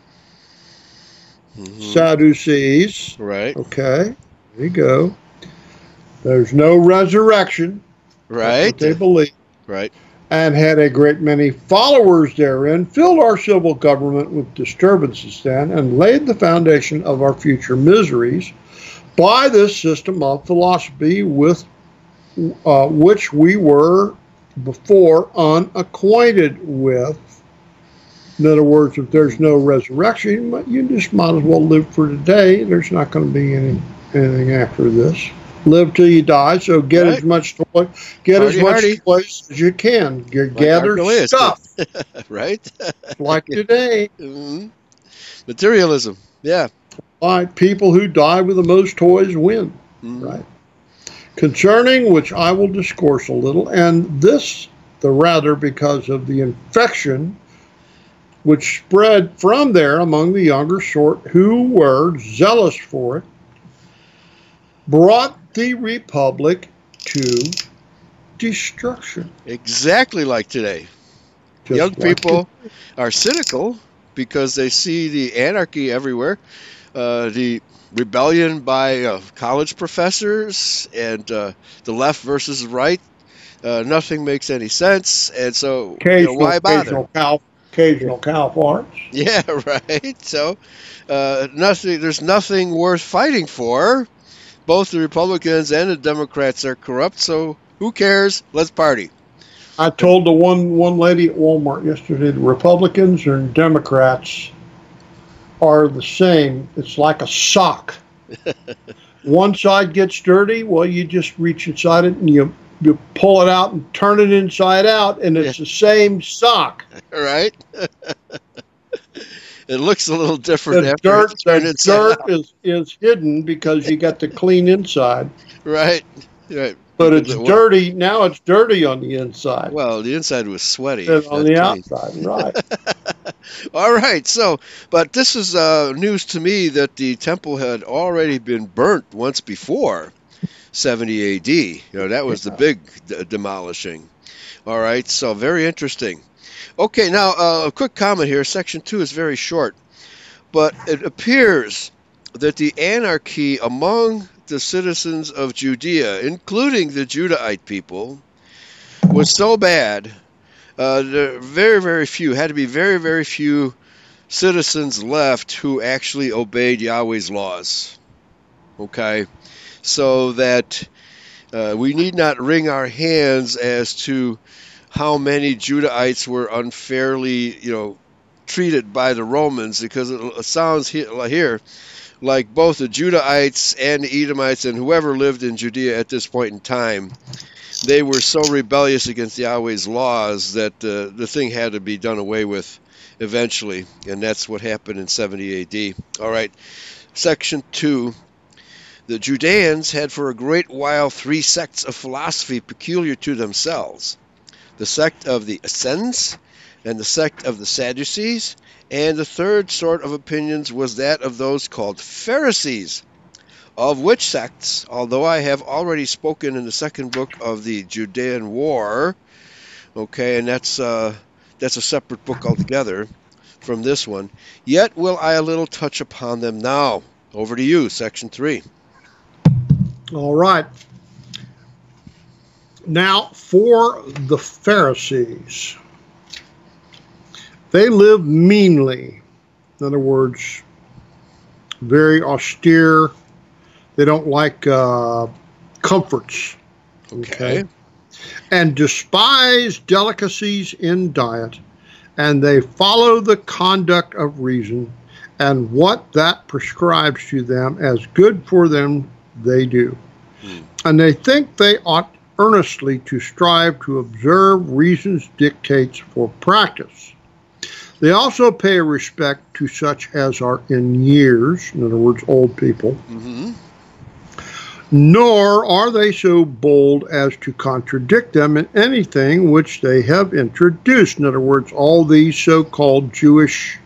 Sadducees. Right. Okay, there you go. There's no resurrection. Right. That's what they believe. Right. And had a great many followers therein, filled our civil government with disturbances then, and laid the foundation of our future miseries by this system of philosophy with which we were before unacquainted with. In other words, if there's no resurrection, you just might as well live for today. There's not going to be anything after this. Live till you die. So get Right. as much toys as you can. Gather stuff right? like today. Mhm. Materialism. Yeah. Like people who die with the most toys win. Right. Concerning which I will discourse a little, and this the rather because of the infection which spread from there among the younger sort who were zealous for it, brought the republic to destruction. Exactly like today. Just Young like people are cynical because they see the anarchy everywhere, the rebellion by college professors, and the left versus right. Nothing makes any sense, and so why bother? Occasional cow farts. Yeah, right. So nothing. There's nothing worth fighting for. Both the Republicans and the Democrats are corrupt, so who cares? Let's party. I told the one lady at Walmart yesterday, the Republicans and Democrats are the same. It's like a sock. One side gets dirty, well, you just reach inside it and you pull it out and turn it inside out, and it's the same sock. Right? It looks a little different The after it's turned inside out. is hidden because you got the clean inside. Right. Right. But it's dirty. Now it's dirty on the inside. Well, the inside was sweaty. On the outside, right. All right. So, but this is news to me that the temple had already been burnt once before 70 AD. That was the big demolishing. All right. So, very interesting. Okay. Now, a quick comment here. Section 2 is very short. But it appears that the anarchy among the citizens of Judea, including the Judahite people, was so bad. There had to be very, very few citizens left who actually obeyed Yahweh's laws. Okay, so that we need not wring our hands as to how many Judahites were unfairly, treated by the Romans, because it sounds here like both the Judahites and the Edomites and whoever lived in Judea at this point in time, they were so rebellious against Yahweh's laws that the thing had to be done away with eventually, and that's what happened in 70 AD. All right, Section 2. The Judeans had for a great while 3 sects of philosophy peculiar to themselves: the sect of the Essenes, and the sect of the Sadducees, and the third sort of opinions was that of those called Pharisees, of which sects, although I have already spoken in the second book of the Judean War, okay, and that's a separate book altogether from this one, yet will I a little touch upon them now. Over to you, Section 3. All right. Now, for the Pharisees, they live meanly. In other words, very austere. They don't like comforts. Okay. And despise delicacies in diet. And they follow the conduct of reason. And what that prescribes to them as good for them, they do. And they think they ought earnestly to strive to observe reason's dictates for practice. They also pay respect to such as are in years, in other words, old people, nor are they so bold as to contradict them in anything which they have introduced. In other words, all these so-called Jewish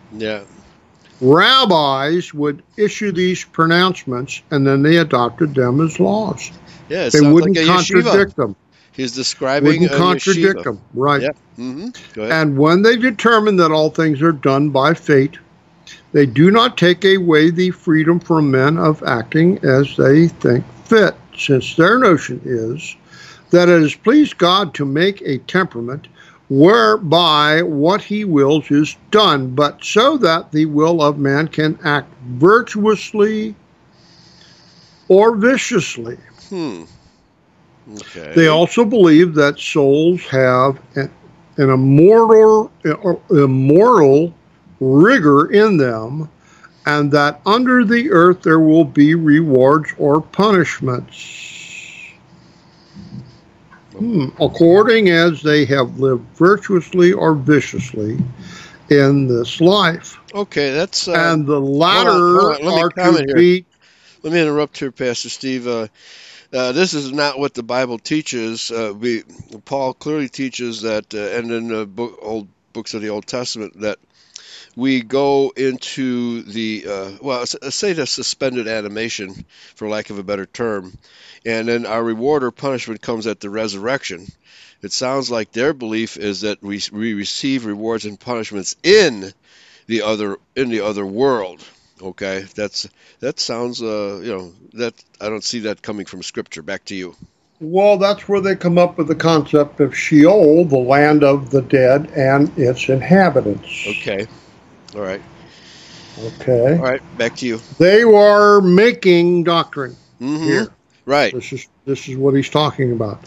rabbis would issue these pronouncements, and then they adopted them as laws. Yeah, they wouldn't contradict them. He's describing wouldn't contradict them, right? Yep. Go ahead. And when they determine that all things are done by fate, they do not take away the freedom from men of acting as they think fit, since their notion is that it has pleased God to make a temperament whereby what he wills is done, but so that the will of man can act virtuously or viciously. Okay. They also believe that souls have an immortal rigor in them, and that under the earth there will be rewards or punishments, according as they have lived virtuously or viciously in this life. Okay, that's and the latter hold on. Let me are comment to here. be. Let me interrupt here, Pastor Steve. This is not what the Bible teaches. Paul clearly teaches that, and in the old books of the Old Testament, that we go into the say the suspended animation, for lack of a better term, and then our reward or punishment comes at the resurrection. It sounds like their belief is that we receive rewards and punishments in the other world. Okay, that sounds that I don't see that coming from Scripture. Back to you. Well, that's where they come up with the concept of Sheol, the land of the dead, and its inhabitants. Okay. All right. Okay. All right. Back to you. They are making doctrine here. Right. This is what he's talking about.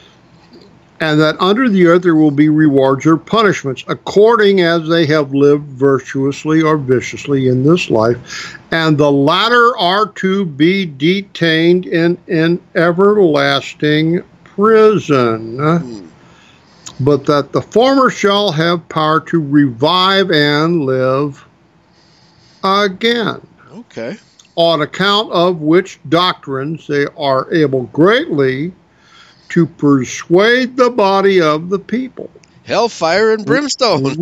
And that under the earth there will be rewards or punishments, according as they have lived virtuously or viciously in this life. And the latter are to be detained in an everlasting prison. But that the former shall have power to revive and live again. Okay. On account of which doctrines they are able greatly to persuade the body of the people. Hellfire and brimstone.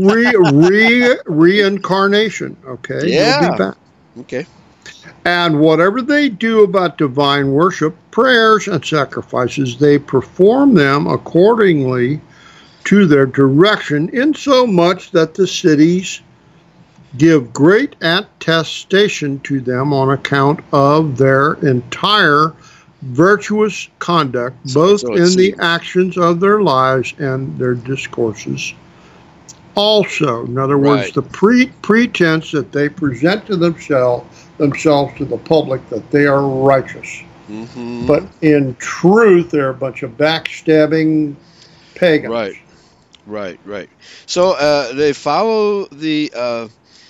Reincarnation. Okay. Yeah. You'll be back. Okay. And whatever they do about divine worship, prayers, and sacrifices, they perform them accordingly to their direction, insomuch that the cities give great attestation to them on account of their entire virtuous conduct, both in the actions of their lives and their discourses. Also, in other words, the pretense that they present to themselves to the public that they are righteous. But in truth, they're a bunch of backstabbing pagans. Right. So they follow the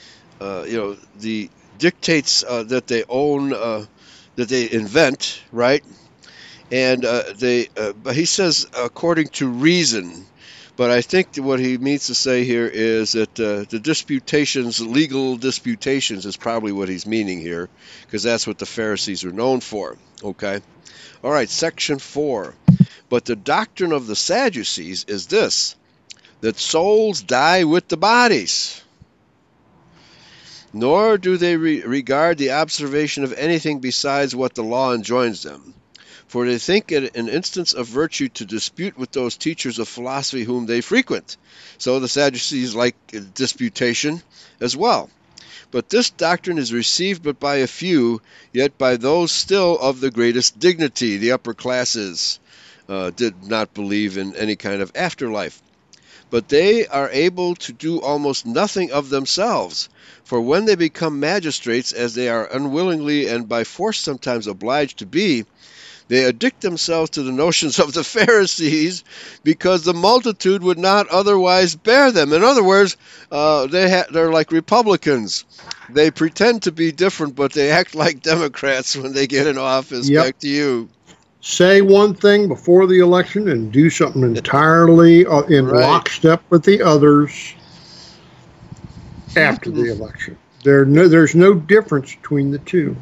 the dictates that they own, that they invent, right? And he says according to reason, but I think what he means to say here is that the disputations, legal disputations, is probably what he's meaning here, because that's what the Pharisees are known for. Okay. All right. Section 4. But the doctrine of the Sadducees is this: that souls die with the bodies. Nor do they regard the observation of anything besides what the law enjoins them. For they think it an instance of virtue to dispute with those teachers of philosophy whom they frequent. So the Sadducees like disputation as well. But this doctrine is received but by a few, yet by those still of the greatest dignity. The upper classes did not believe in any kind of afterlife. But they are able to do almost nothing of themselves. For when they become magistrates, as they are unwillingly and by force sometimes obliged to be, they addict themselves to the notions of the Pharisees, because the multitude would not otherwise bear them. In other words, they're like Republicans. They pretend to be different, but they act like Democrats when they get in office. Yep. Back to you. Say one thing before the election and do something entirely in lockstep with the others after the election. There's no difference between the two.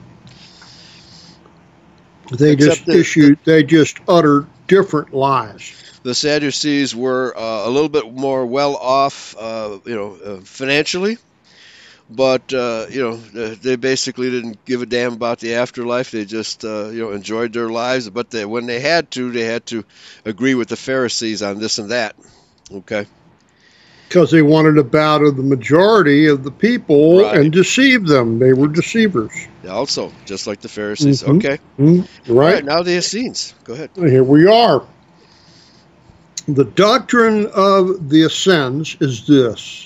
They just utter different lies. The Sadducees were a little bit more well off, financially. But, they basically didn't give a damn about the afterlife. They just, enjoyed their lives. But when they had to agree with the Pharisees on this and that. Okay. Because they wanted a bow to the majority of the people and deceive them. They were deceivers. Also, just like the Pharisees. Okay. Right. All right, now the Essenes. Go ahead. Here we are. The doctrine of the Essenes is this: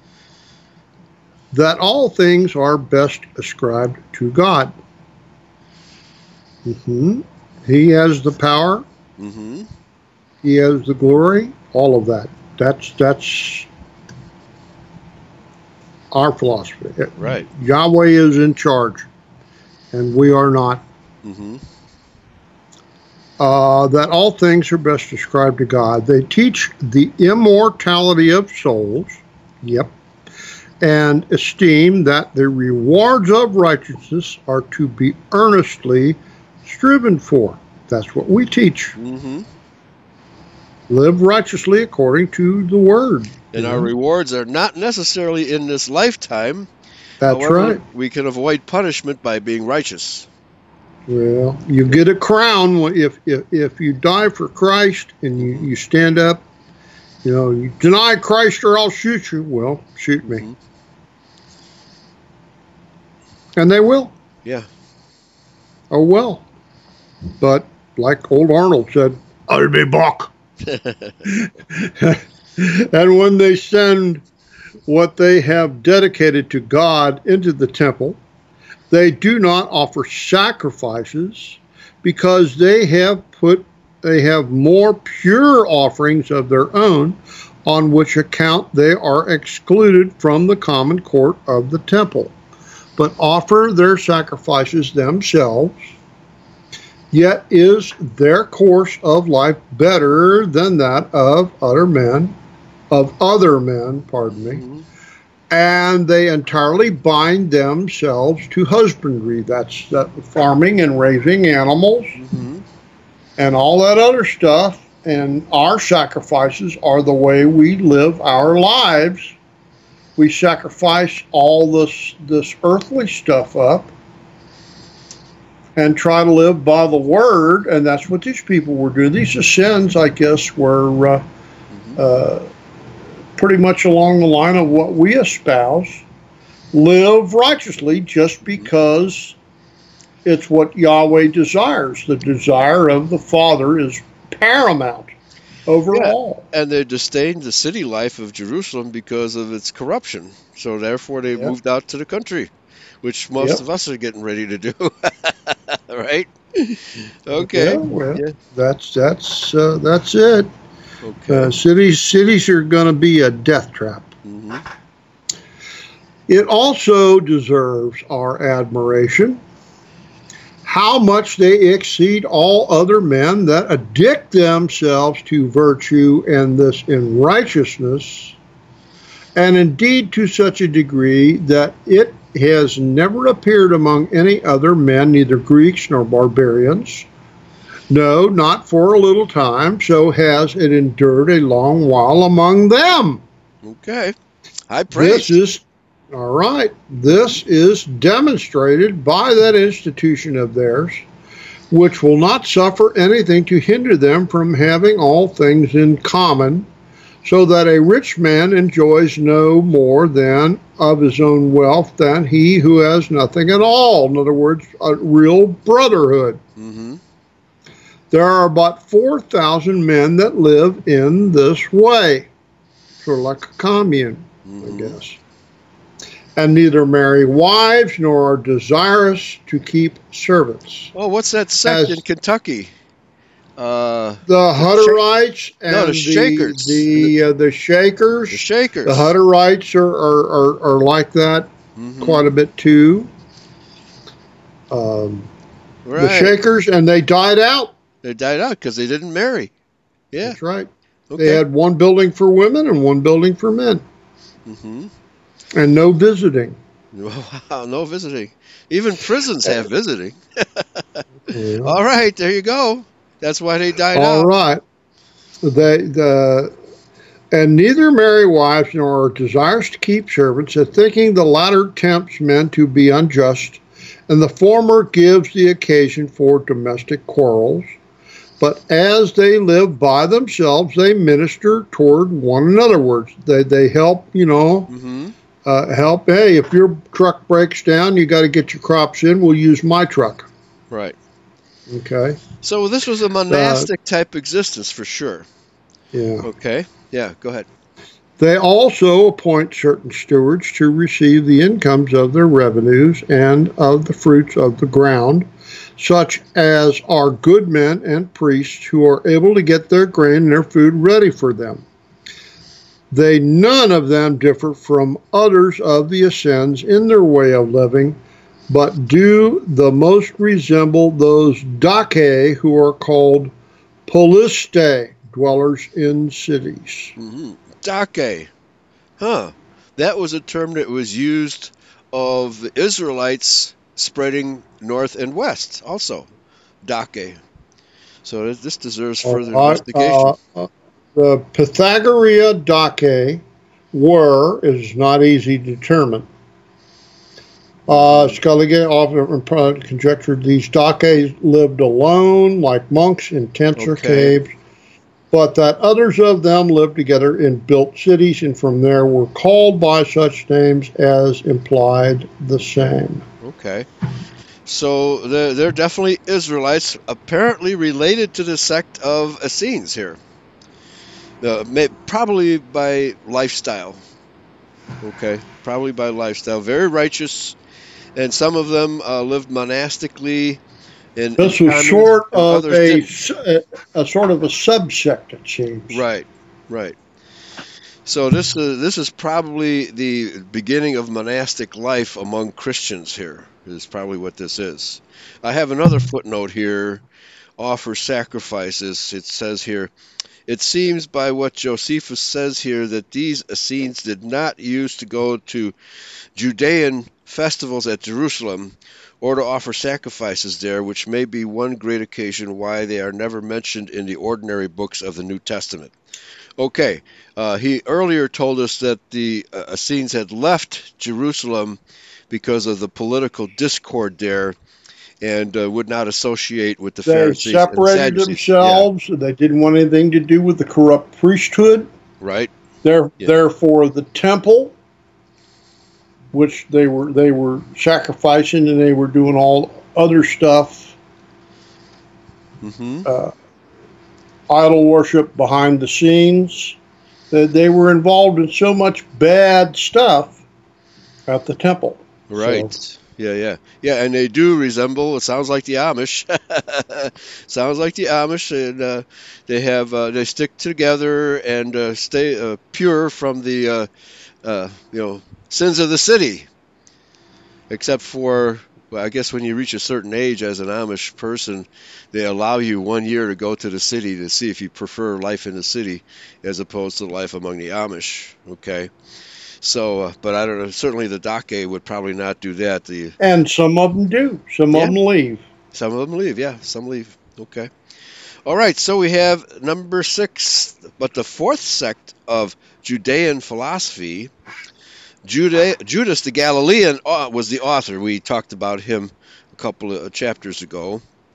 that all things are best ascribed to God. He has the power. He has the glory. All of that. That's our philosophy. Right. Yahweh is in charge, and we are not. Mm-hmm. That all things are best described to God. They teach the immortality of souls. Yep. And esteem that the rewards of righteousness are to be earnestly striven for. That's what we teach. Mm-hmm. Live righteously according to the word. And our rewards are not necessarily in this lifetime. That's However, right. we can avoid punishment by being righteous. Well, you get a crown if you die for Christ and you stand up. You deny Christ or I'll shoot you. Well, shoot me. Mm-hmm. And they will. Yeah. Oh, well. But like old Arnold said, I'll be back. And when they send what they have dedicated to God into the temple, they do not offer sacrifices because they have more pure offerings of their own, on which account they are excluded from the common court of the temple, but offer their sacrifices themselves. Yet is their course of life better than that of other men, Mm-hmm. And they entirely bind themselves to husbandry. That's farming and raising animals, Mm-hmm. and all that other stuff. And our sacrifices are the way we live our lives. We sacrifice all this earthly stuff up and try to live by the word, and that's what these people were doing. These Essenes, I guess, were pretty much along the line of what we espouse. Live righteously just because it's what Yahweh desires. The desire of the Father is paramount over all. And they disdained the city life of Jerusalem because of its corruption. So therefore they moved out to the country, which most of us are getting ready to do. Right? Okay. Yeah, well, that's it. Okay. Cities are going to be a death trap. Mm-hmm. It also deserves our admiration how much they exceed all other men that addict themselves to virtue and this in righteousness, and indeed to such a degree that it has never appeared among any other men, neither Greeks nor barbarians. No, not for a little time, so has it endured a long while among them. Okay. High praise. This is demonstrated by that institution of theirs, which will not suffer anything to hinder them from having all things in common, so that a rich man enjoys no more than of his own wealth than he who has nothing at all. In other words, a real brotherhood. Mm-hmm. There are about 4,000 men that live in this way, sort of like a commune, I guess. And neither marry wives nor are desirous to keep servants. Oh, what's that sect in Kentucky? The Hutterites and the Shakers. The Shakers. The Shakers. The Hutterites are like that quite a bit too. The Shakers, and they died out. They died out because they didn't marry. Yeah. That's right. Okay. They had one building for women and one building for men. Mm-hmm. And no visiting. Wow, no visiting. Even prisons have visiting. Yeah. All right, there you go. That's why they died out. All right. And neither marry wives nor are desirous to keep servants, thinking the latter tempts men to be unjust, and the former gives the occasion for domestic quarrels. But as they live by themselves, they minister toward one another. Words they help, help. Hey, if your truck breaks down, you got to get your crops in. We'll use my truck. Right. Okay. So this was a monastic type existence for sure. Yeah. Okay. Yeah, go ahead. They also appoint certain stewards to receive the incomes of their revenues and of the fruits of the ground, such as are good men and priests who are able to get their grain and their food ready for them. They none of them differ from others of the Essenes in their way of living, but do the most resemble those Dacae who are called Poliste, dwellers in cities. Mm-hmm. Dake. Huh. That was a term that was used of the Israelites spreading north and west also. Dake. So this deserves All further right. investigation. The Pythagorean Dacae were, it is not easy to determine. Scully often conjectured these Dacae lived alone, like monks in tents or caves, but that others of them lived together in built cities, and from there were called by such names as implied the same. Okay. So they're definitely Israelites, apparently related to the sect of Essenes here. Probably by lifestyle. Okay. Probably by lifestyle. Very righteous. And some of them lived monastically. And This was short and of others didn't. a sort of a subsect, it seems. Right. Right. So this is probably the beginning of monastic life among Christians here. Is probably what this is. I have another footnote here. Offer sacrifices. It says here, it seems by what Josephus says here that these Essenes did not use to go to Judean festivals at Jerusalem or to offer sacrifices there, which may be one great occasion why they are never mentioned in the ordinary books of the New Testament. Okay, he earlier told us that the Essenes had left Jerusalem because of the political discord there and would not associate with the They Pharisees and separated Sadducees. Yeah, themselves. They didn't want anything to do with the corrupt priesthood. right. Yeah. Therefore, the temple, which they were sacrificing, and they were doing all other stuff, Mm-hmm. idol worship behind the scenes. They were involved in so much bad stuff at the temple. Right. So, Yeah, and they do resemble. It sounds like the Amish. Sounds like the Amish, and they stick together and stay pure from the sins of the city. Except for, well, I guess when you reach a certain age as an Amish person, they allow you 1 year to go to the city to see if you prefer life in the city as opposed to life among the Amish. Okay. So, but I don't know. Certainly, the Dacae would probably not do that. and some of them do. Some of them leave. Some of them leave. Yeah, some leave. Okay. All right. So we have number 6, but the fourth sect of Judean philosophy. Judas the Galilean was the author. We talked about him a couple of chapters ago.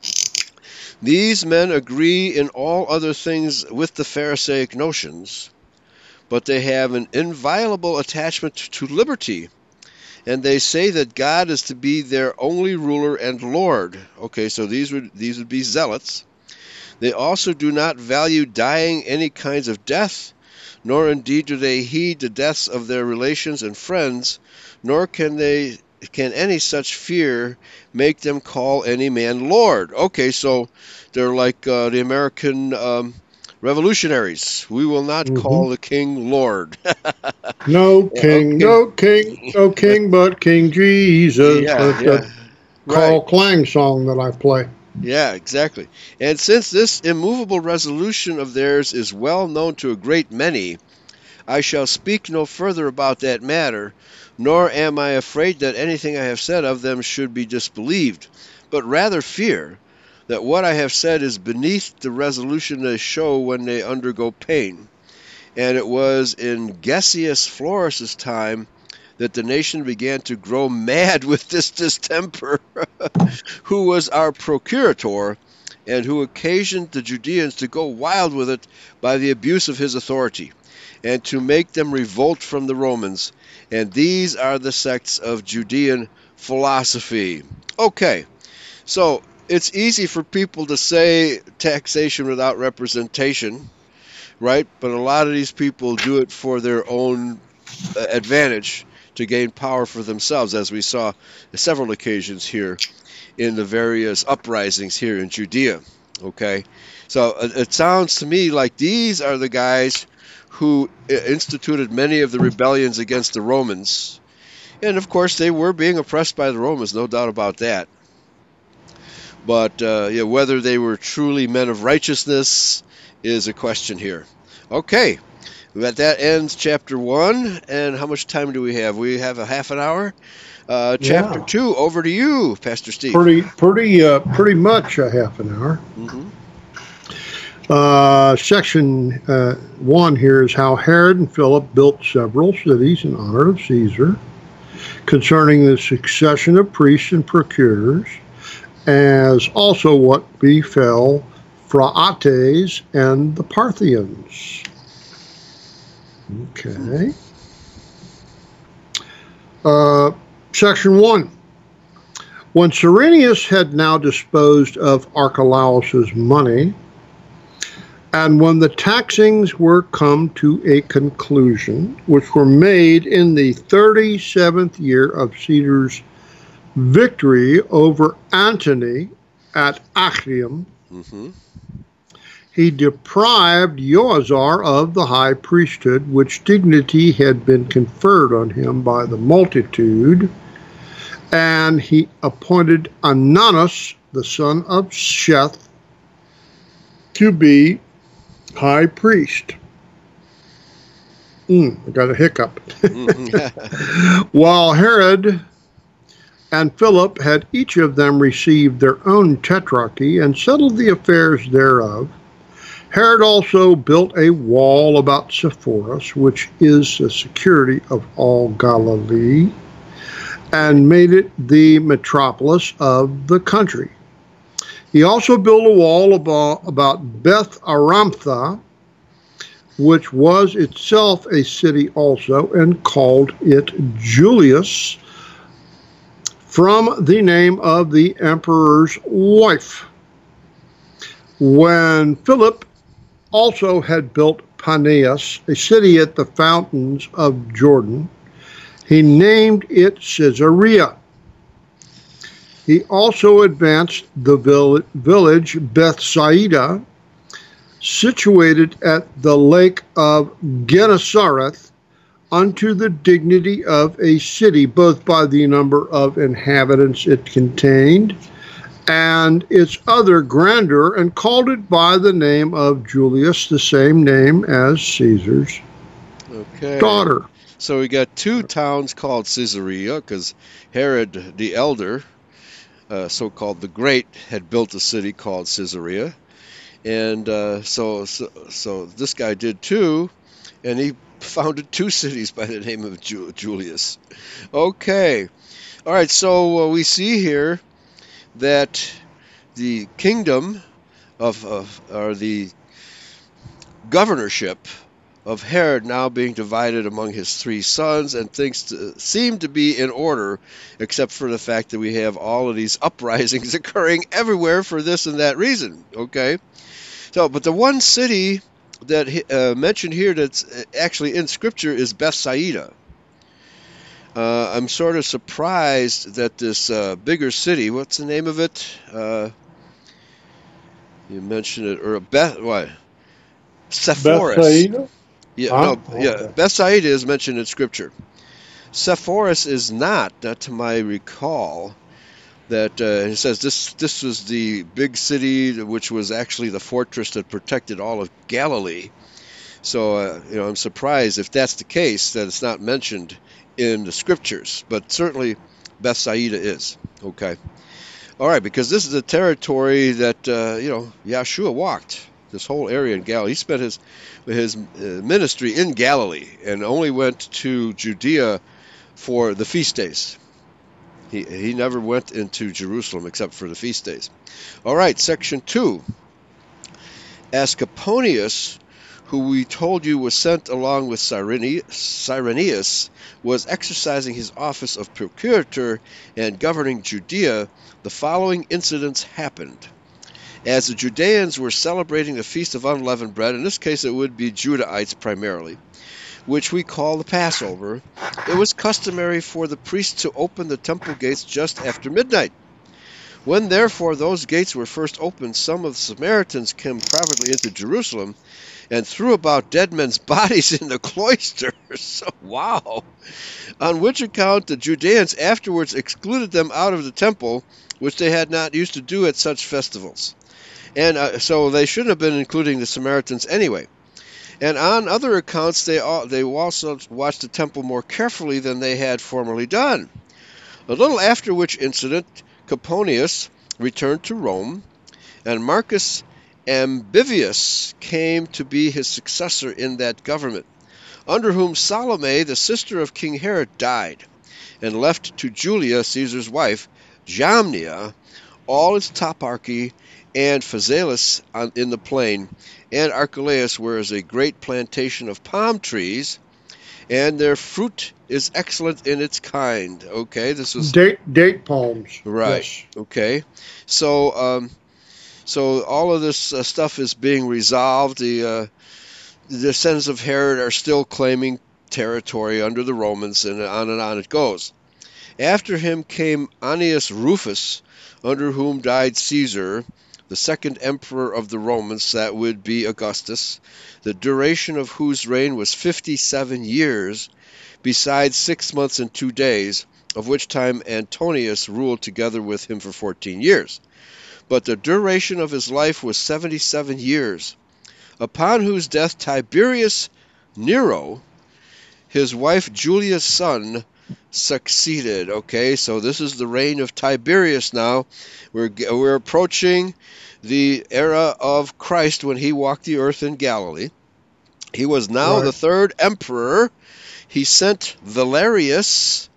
These men agree in all other things with the Pharisaic notions, but they have an inviolable attachment to liberty, and they say that God is to be their only ruler and Lord. Okay, so these would be zealots. They also do not value dying any kinds of death, nor indeed do they heed the deaths of their relations and friends, nor can any such fear make them call any man Lord. Okay, so they're like the American revolutionaries. We will not call the king Lord. No king, Okay. no king, no king but King Jesus. Yeah, Carl right. Klang song that I play. Yeah, exactly. And since this immovable resolution of theirs is well known to a great many, I shall speak no further about that matter, nor am I afraid that anything I have said of them should be disbelieved, but rather fear that what I have said is beneath the resolution they show when they undergo pain. And it was in Gessius Florus's time that the nation began to grow mad with this distemper, who was our procurator, and who occasioned the Judeans to go wild with it by the abuse of his authority, and to make them revolt from the Romans. And these are the sects of Judean philosophy. Okay, so it's easy for people to say taxation without representation, right? But a lot of these people do it for their own advantage to gain power for themselves, as we saw on several occasions here in the various uprisings here in Judea. Okay, so it sounds to me like these are the guys who instituted many of the rebellions against the Romans. And of course, they were being oppressed by the Romans, no doubt about that. But whether they were truly men of righteousness is a question here. Okay, that ends chapter 1. And how much time do we have? We have a half an hour. Chapter 2, over to you, Pastor Steve. Pretty much a half an hour. Mm-hmm. Section 1 here is how Herod and Philip built several cities in honor of Caesar, concerning the succession of priests and procurators, as also what befell Phraates and the Parthians. Okay. Section 1. When Cyrenius had now disposed of Archelaus's money, and when the taxings were come to a conclusion, which were made in the 37th year of Caesar's victory over Antony at Actium, he deprived Joazar of the high priesthood, which dignity had been conferred on him by the multitude, and he appointed Ananus, the son of Sheth, to be high priest. I got a hiccup. While Herod and Philip had each of them received their own tetrarchy and settled the affairs thereof, Herod also built a wall about Sepphoris, which is the security of all Galilee, and made it the metropolis of the country. He also built a wall about Beth Aramtha, which was itself a city also, and called it Julius, from the name of the emperor's wife. When Philip also had built Paneas, a city at the fountains of Jordan, he named it Caesarea. He also advanced the village Bethsaida, situated at the lake of Gennesareth, unto the dignity of a city, both by the number of inhabitants it contained, and its other grandeur, and called it by the name of Julius, the same name as Caesar's daughter. So we got two towns called Caesarea, because Herod the Elder, so-called the Great, had built a city called Caesarea. And so this guy did too, and he founded two cities by the name of Julius. Okay. All right, so we see here that the kingdom or the governorship of Herod now being divided among his three sons, and things seem to be in order, except for the fact that we have all of these uprisings occurring everywhere for this and that reason. Okay, so but the one city that mentioned here that's actually in Scripture is Bethsaida. I'm sort of surprised that this bigger city, what's the name of it? You mentioned it, or Sepphoris. Bethsaida? Okay. Bethsaida is mentioned in Scripture. Sepphoris is not to my recall. That it says this was the big city, which was actually the fortress that protected all of Galilee. So I'm surprised if that's the case that it's not mentioned in the Scriptures, but certainly Bethsaida is. Okay, all right, because this is a territory that Yeshua walked. This whole area in Galilee. He spent his ministry in Galilee and only went to Judea for the feast days. He never went into Jerusalem except for the feast days. All right, section 2. Ascaponius, who we told you was sent along with Cyrenius, was exercising his office of procurator and governing Judea. The following incidents happened. As the Judeans were celebrating the Feast of Unleavened Bread, in this case it would be Judahites primarily, which we call the Passover, it was customary for the priests to open the temple gates just after midnight. When therefore those gates were first opened, some of the Samaritans came privately into Jerusalem, and threw about dead men's bodies in the cloisters. Wow. On which account the Judeans afterwards excluded them out of the temple, which they had not used to do at such festivals. And so they shouldn't have been including the Samaritans anyway. And on other accounts, they also watched the temple more carefully than they had formerly done. A little after which incident, Coponius returned to Rome, and Marcus Ambivius came to be his successor in that government, under whom Salome, the sister of King Herod, died, and left to Julia, Caesar's wife, Jamnia, all its toparchy, and Phasaelis in the plain, and Archelaus, where is a great plantation of palm trees, and their fruit is excellent in its kind. Okay, this was date palms. Right. Yes. Okay, so so all of this stuff is being resolved. The descendants of Herod are still claiming territory under the Romans, and on it goes. After him came Annius Rufus, under whom died Caesar, the second emperor of the Romans, that would be Augustus, the duration of whose reign was 57 years, besides 6 months and 2 days, of which time Antonius ruled together with him for 14 years. But the duration of his life was 77 years, upon whose death Tiberius Nero, his wife Julia's son, succeeded. Okay, so this is the reign of Tiberius now. We're approaching the era of Christ when he walked the earth in Galilee. He was now the third emperor. He sent Valerius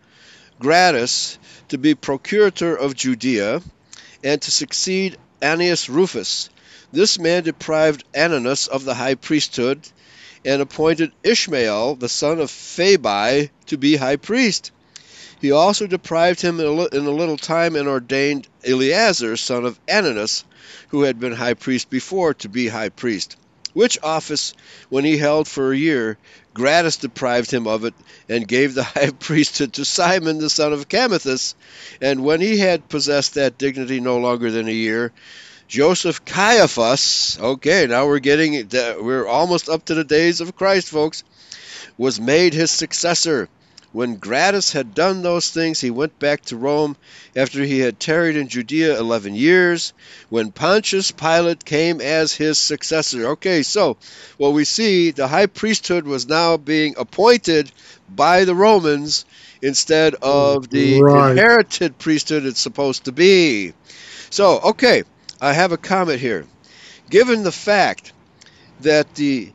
Gratus to be procurator of Judea and to succeed Annius Rufus. This man deprived Ananus of the high priesthood and appointed Ishmael, the son of Phabi, to be high priest. He also deprived him in a little time and ordained Eleazar, son of Ananus, who had been high priest before, to be high priest, which office, when he held for a year, Gratus deprived him of it, and gave the high priesthood to Simon, the son of Camathus. And when he had possessed that dignity no longer than a year, Joseph Caiaphas, okay, now we're almost up to the days of Christ, folks, was made his successor. When Gratus had done those things, he went back to Rome after he had tarried in Judea 11 years, when Pontius Pilate came as his successor. Okay, so what we see, the high priesthood was now being appointed by the Romans instead of the inherited priesthood it's supposed to be. So, okay, I have a comment here. Given the fact that the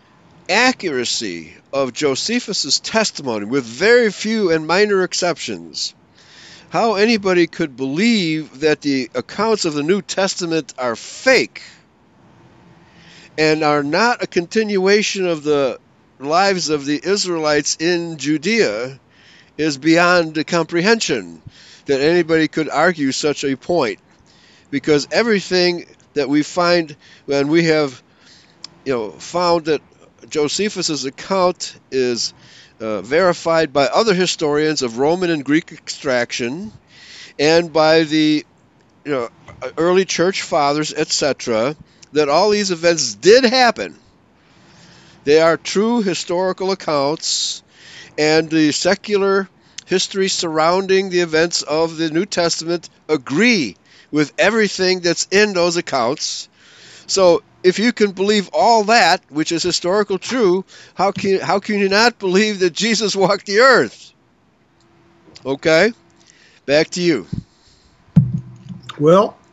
accuracy of Josephus's testimony, with very few and minor exceptions, how anybody could believe that the accounts of the New Testament are fake and are not a continuation of the lives of the Israelites in Judea is beyond the comprehension that anybody could argue such a point. Because everything that we find, when we have found that Josephus's account is verified by other historians of Roman and Greek extraction, and by the early church fathers, etc., that all these events did happen. They are true historical accounts, and the secular history surrounding the events of the New Testament agree with everything that's in those accounts. So if you can believe all that, which is historical true, how can you not believe that Jesus walked the earth? Okay, back to you. Well,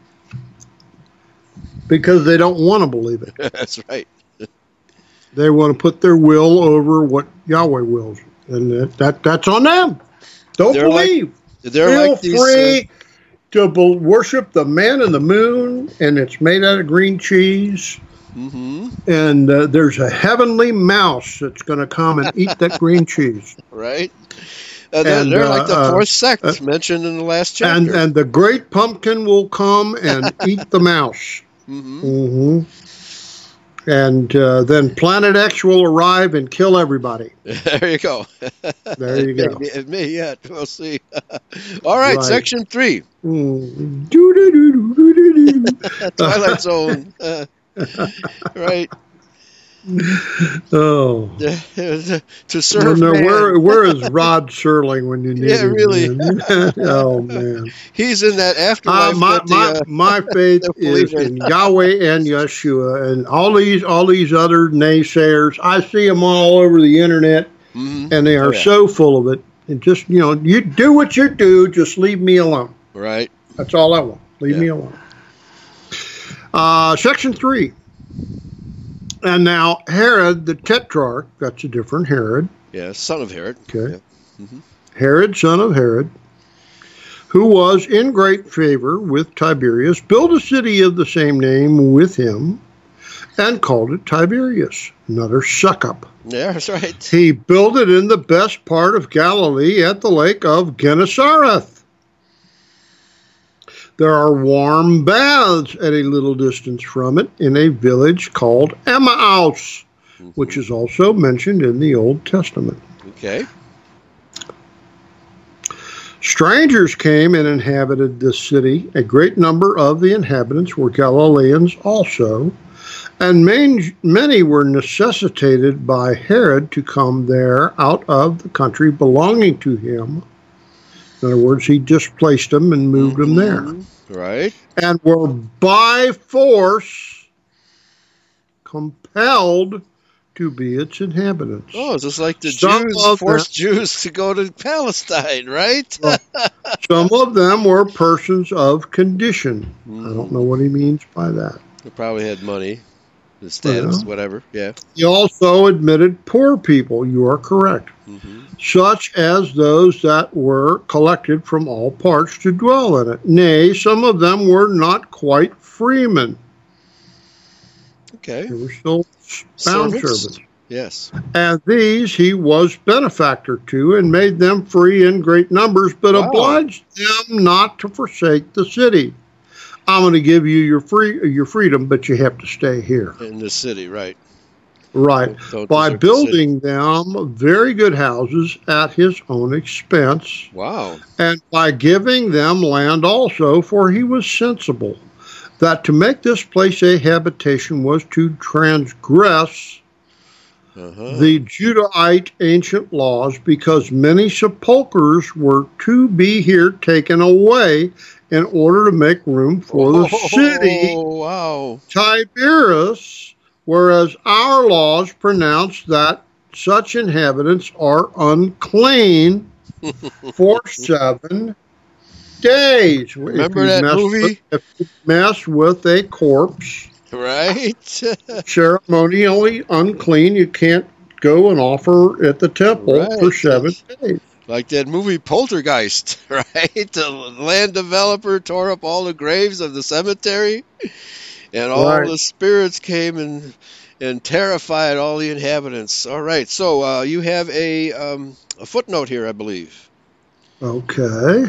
because they don't want to believe it. That's right. They want to put their will over what Yahweh wills, and that's on them. Don't believe. Feel free to worship the man in the moon, and it's made out of green cheese. Mm-hmm. And there's a heavenly mouse that's going to come and eat that green cheese. Right. They're like the fourth sect mentioned in the last chapter. And the great pumpkin will come and eat the mouse. Mm-hmm. Mm-hmm. And then Planet X will arrive and kill everybody. There you go. There you go. It may yet. We'll see. All right, section 3. Twilight Zone. Right. Oh. To serve No, man. where is Rod Serling when you need Yeah, him, really. man? Oh man. He's in that afterlife with My faith the is believer. in Yahweh and Yeshua, and all these other naysayers. I see them all over the internet, Mm-hmm. and they are Oh, yeah. so full of it. And just you do what you do. Just leave me alone. Right. That's all I want. Leave me alone. Section 3. And now Herod the Tetrarch, that's a different Herod. Yeah, son of Herod. Okay. Yeah. Mm-hmm. Herod, son of Herod, who was in great favor with Tiberius, built a city of the same name with him and called it Tiberias, another suck-up. Yeah, that's right. He built it in the best part of Galilee at the lake of Gennesareth. There are warm baths at a little distance from it in a village called Emmaus, which is also mentioned in the Old Testament. Okay. Strangers came and inhabited this city. A great number of the inhabitants were Galileans also, and many were necessitated by Herod to come there out of the country belonging to him. In other words, he displaced them and moved them there. Right. And were by force compelled to be its inhabitants. Oh, just like the Jews forced Jews to go to Palestine, right? Some of them were persons of condition. I don't know what he means by that. They probably had money, the status, whatever. Yeah. He also admitted poor people, you are correct, such as those that were collected from all parts to dwell in it. Nay, some of them were not quite freemen. Okay. They were still bound servants. Yes. And these he was benefactor to, and made them free in great numbers, but obliged them not to forsake the city. I'm going to give you your freedom, but you have to stay here. In the city, right. Right. By building them very good houses at his own expense. Wow. And by giving them land also, for he was sensible that to make this place a habitation was to transgress the Judahite ancient laws, because many sepulchres were to be here taken away in order to make room for the city. Tiberias, whereas our laws pronounce that such inhabitants are unclean for 7 days. Remember that movie? If you mess with a corpse, right? ceremonially unclean, you can't go and offer at the temple for 7 days. Like that movie Poltergeist, right? The land developer tore up all the graves of the cemetery, and all the spirits came and terrified all the inhabitants. All right, so you have a footnote here, I believe. Okay.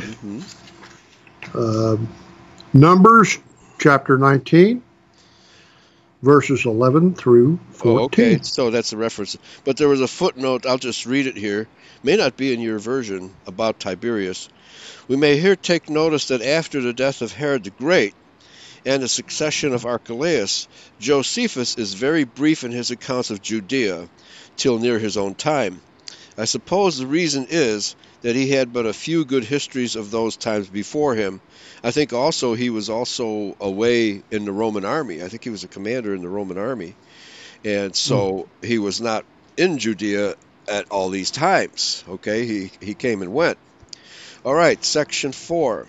Numbers chapter 19, verses 11 through 14. Oh, okay, so that's a reference. But there was a footnote, I'll just read it here. May not be in your version, about Tiberius. We may here take notice that after the death of Herod the Great and the succession of Archelaus, Josephus is very brief in his accounts of Judea till near his own time. I suppose the reason is that he had but a few good histories of those times before him. I think also he was also away in the Roman army. I think he was a commander in the Roman army. And so he was not in Judea at all these times. Okay, he came and went. All right, section 4.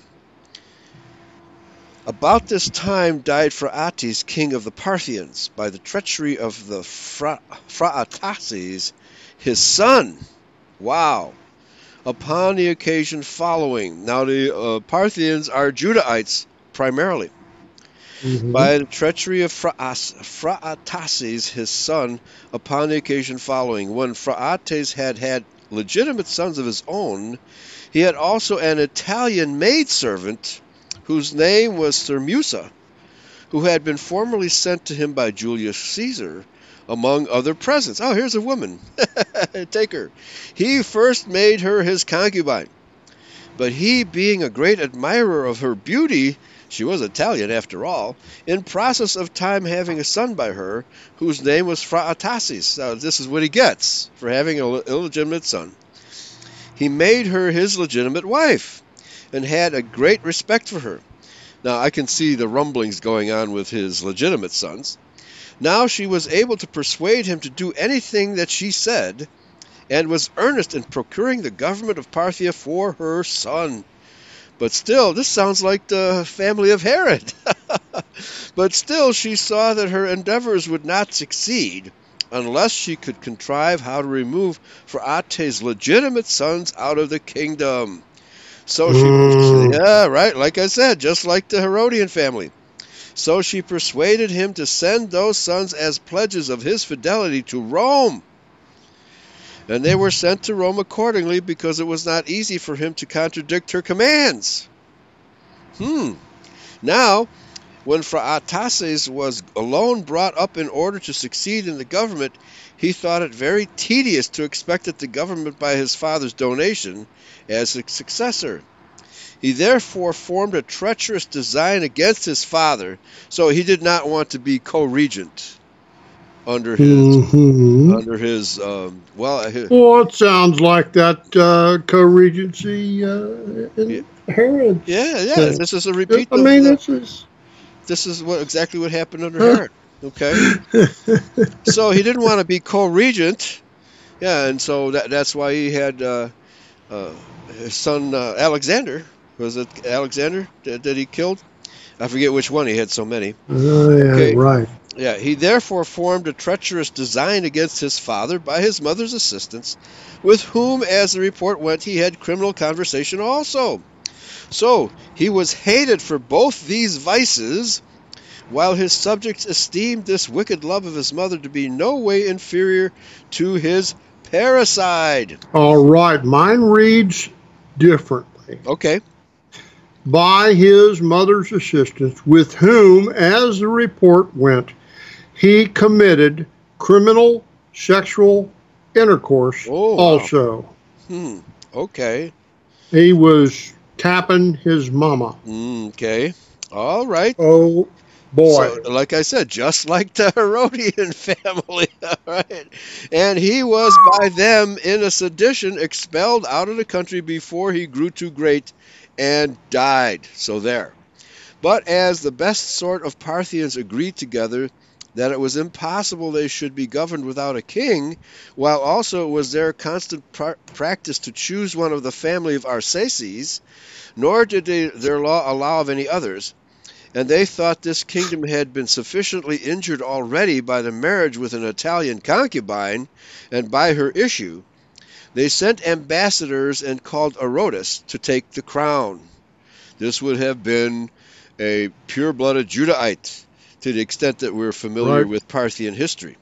About this time died Phraates, king of the Parthians, by the treachery of the Phraates, his son. Wow. Upon the occasion following. Now the Parthians are Judahites primarily. By the treachery of Phraates, his son, upon the occasion following. When Phraates had legitimate sons of his own, he had also an Italian maidservant, whose name was Thermusa, who had been formerly sent to him by Julius Caesar, among other presents. Oh, here's a woman. Take her. He first made her his concubine. But he, being a great admirer of her beauty, she was Italian after all, in process of time having a son by her, whose name was Phraatasses. Now, this is what he gets for having an illegitimate son. He made her his legitimate wife, and had a great respect for her. Now, I can see the rumblings going on with his legitimate sons. Now she was able to persuade him to do anything that she said, and was earnest in procuring the government of Parthia for her son. But still, this sounds like the family of Herod. But still, she saw that her endeavors would not succeed unless she could contrive how to remove Phraates' legitimate sons out of the kingdom. So she, yeah, right, like I said, just like the Herodian family. So she persuaded him to send those sons as pledges of his fidelity to Rome. And they were sent to Rome accordingly, because it was not easy for him to contradict her commands. Now, when Phraatasses was alone brought up in order to succeed in the government, he thought it very tedious to expect the government by his father's donation as a successor. He therefore formed a treacherous design against his father, so he did not want to be co-regent under his well, it sounds like that co-regency in Herod. Yeah. This is a repeat. This is exactly what happened under Herod. Okay, so he didn't want to be co-regent. Yeah, and so that's why he had his son Alexander. Was it Alexander that he killed? I forget which one. He had so many. Okay. Right. Yeah, he therefore formed a treacherous design against his father by his mother's assistance, with whom, as the report went, he had criminal conversation also. So he was hated for both these vices, while his subjects esteemed this wicked love of his mother to be no way inferior to his parricide. All right, mine reads differently. Okay. By his mother's assistance, with whom, as the report went, he committed criminal sexual intercourse also. Wow. Okay. He was tapping his mama. Okay. All right. Oh, boy. So, like I said, just like the Herodian family. All right. And he was by them in a sedition expelled out of the country before he grew too great and died. So there. But as the best sort of Parthians agreed together that it was impossible they should be governed without a king, while also it was their constant practice to choose one of the family of Arsaces, nor did their law allow of any others, and they thought this kingdom had been sufficiently injured already by the marriage with an Italian concubine, and by her issue, they sent ambassadors and called Arotus to take the crown. This would have been a pure-blooded Judahite, to the extent that we're familiar with Parthian history.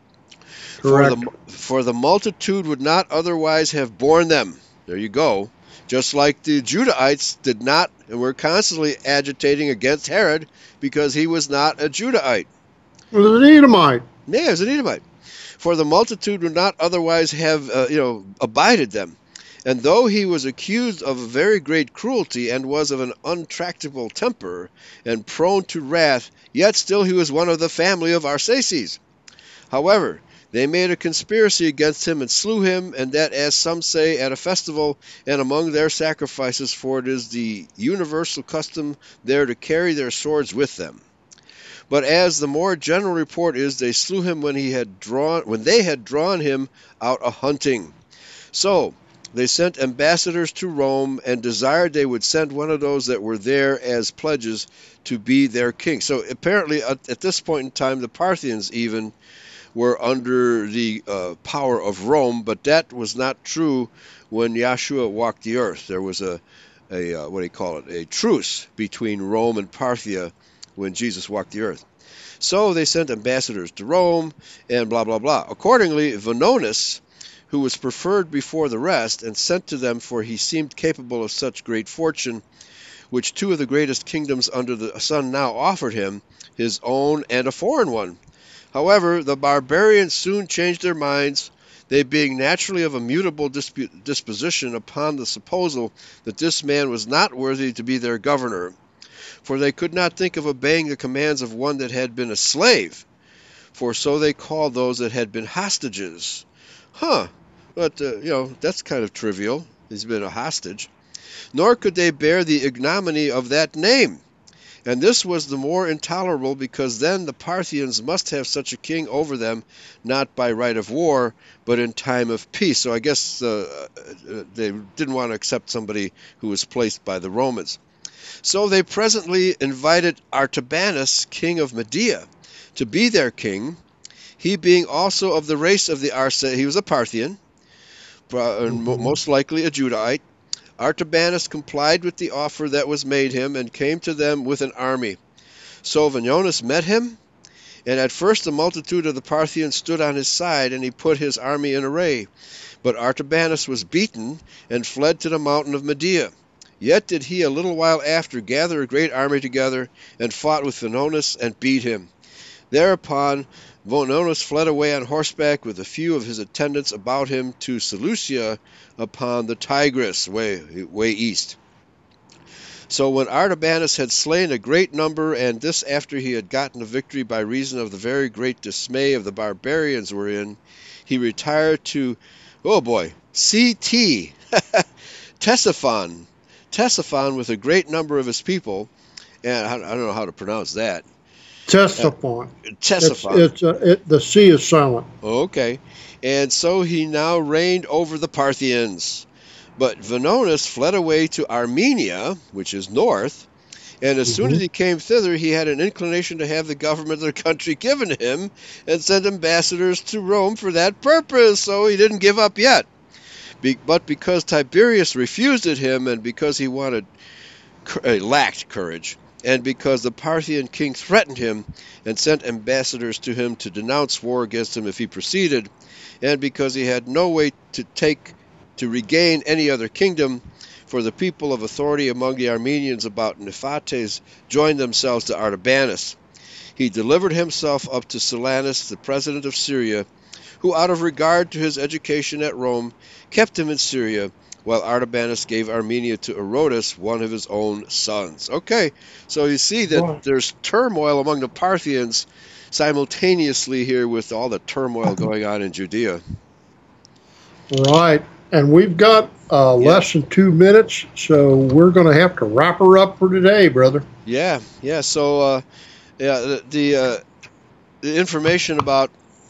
Correct. For the multitude would not otherwise have borne them. There you go. Just like the Judahites did not, and were constantly agitating against Herod because he was not a Judahite. He was an Edomite. Yeah, he was an Edomite. For the multitude would not otherwise have, abided them. And though he was accused of a very great cruelty, and was of an untractable temper, and prone to wrath, yet still he was one of the family of Arsaces. However, they made a conspiracy against him, and slew him, and that, as some say, at a festival, and among their sacrifices, for it is the universal custom there to carry their swords with them. But as the more general report is, they slew him when they had drawn him out a hunting. So they sent ambassadors to Rome, and desired they would send one of those that were there as pledges to be their king. So apparently at this point in time, the Parthians even were under the power of Rome, but that was not true when Yahshua walked the earth. There was a truce between Rome and Parthia when Jesus walked the earth. So they sent ambassadors to Rome, and blah, blah, blah. Accordingly, Vonones, who was preferred before the rest, and sent to them, for he seemed capable of such great fortune, which two of the greatest kingdoms under the sun now offered him, his own and a foreign one. However, the barbarians soon changed their minds, they being naturally of a mutable disposition, upon the supposal that this man was not worthy to be their governor. for they could not think of obeying the commands of one that had been a slave, for so they called those that had been hostages. Huh. But, that's kind of trivial. He's been a hostage. Nor could they bear the ignominy of that name. And this was the more intolerable because then the Parthians must have such a king over them, not by right of war, but in time of peace. So I guess they didn't want to accept somebody who was placed by the Romans. So they presently invited Artabanus, king of Media, to be their king, he being also of the race of the Arsacids. He was a Parthian, most likely a Judahite. Artabanus complied with the offer that was made him and came to them with an army. So Vonones met him, and at first the multitude of the Parthians stood on his side, and he put his army in array. But Artabanus was beaten and fled to the mountain of Media. Yet did he a little while after gather a great army together, and fought with Vonones and beat him. Thereupon Vonones fled away on horseback with a few of his attendants about him to Seleucia upon the Tigris, way east. So when Artabanus had slain a great number, and this after he had gotten a victory by reason of the very great dismay of the barbarians were in, he retired to, C.T. Ctesiphon with a great number of his people, and I don't know how to pronounce that. Ctesiphon. Ctesiphon. The C is silent. Okay. And so he now reigned over the Parthians. But Vonones fled away to Armenia, which is north, and as soon as he came thither, he had an inclination to have the government of the country given to him, and sent ambassadors to Rome for that purpose, so he didn't give up yet. But because Tiberius refused it him, and because he lacked courage, and because the Parthian king threatened him and sent ambassadors to him to denounce war against him if he proceeded, and because he had no way to regain any other kingdom, for the people of authority among the Armenians about Nephates joined themselves to Artabanus. He delivered himself up to Silanus, the president of Syria, who out of regard to his education at Rome kept him in Syria, while Artabanus gave Armenia to Herodes, one of his own sons. Okay, so you see that there's turmoil among the Parthians simultaneously here with all the turmoil going on in Judea. Right, and we've got less than 2 minutes, so we're going to have to wrap her up for today, brother. Yeah, so the information about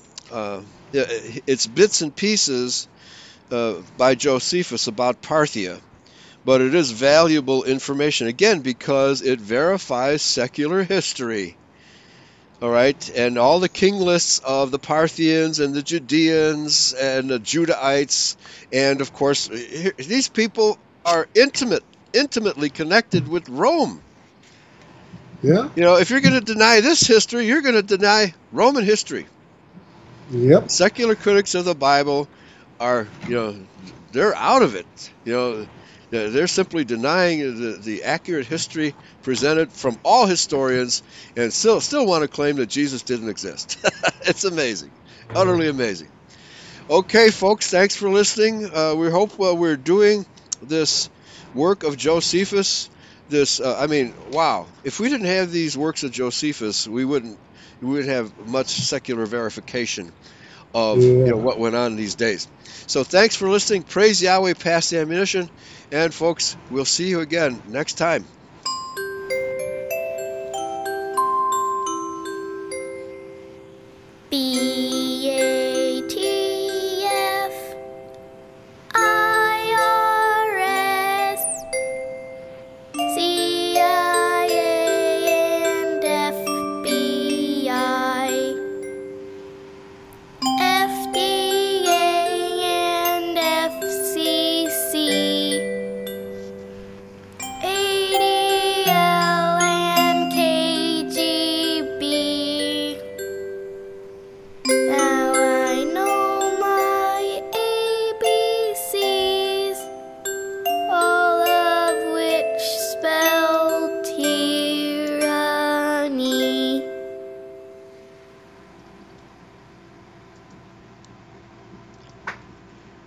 it's bits and pieces by Josephus about Parthia, but it is valuable information, again, because it verifies secular history. All right, and all the king lists of the Parthians and the Judeans and the Judahites, and of course, these people are intimately connected with Rome. Yeah. If you're going to deny this history, you're going to deny Roman history. Yep. Secular critics of the Bible are, they're out of it. They're simply denying the accurate history presented from all historians, and still want to claim that Jesus didn't exist. It's amazing, utterly amazing. Okay, folks, thanks for listening. We hope we're doing this work of Josephus. Wow! If we didn't have these works of Josephus, we wouldn't have much secular verification of what went on these days. So thanks for listening. Praise Yahweh, pass the ammunition. And folks, we'll see you again next time.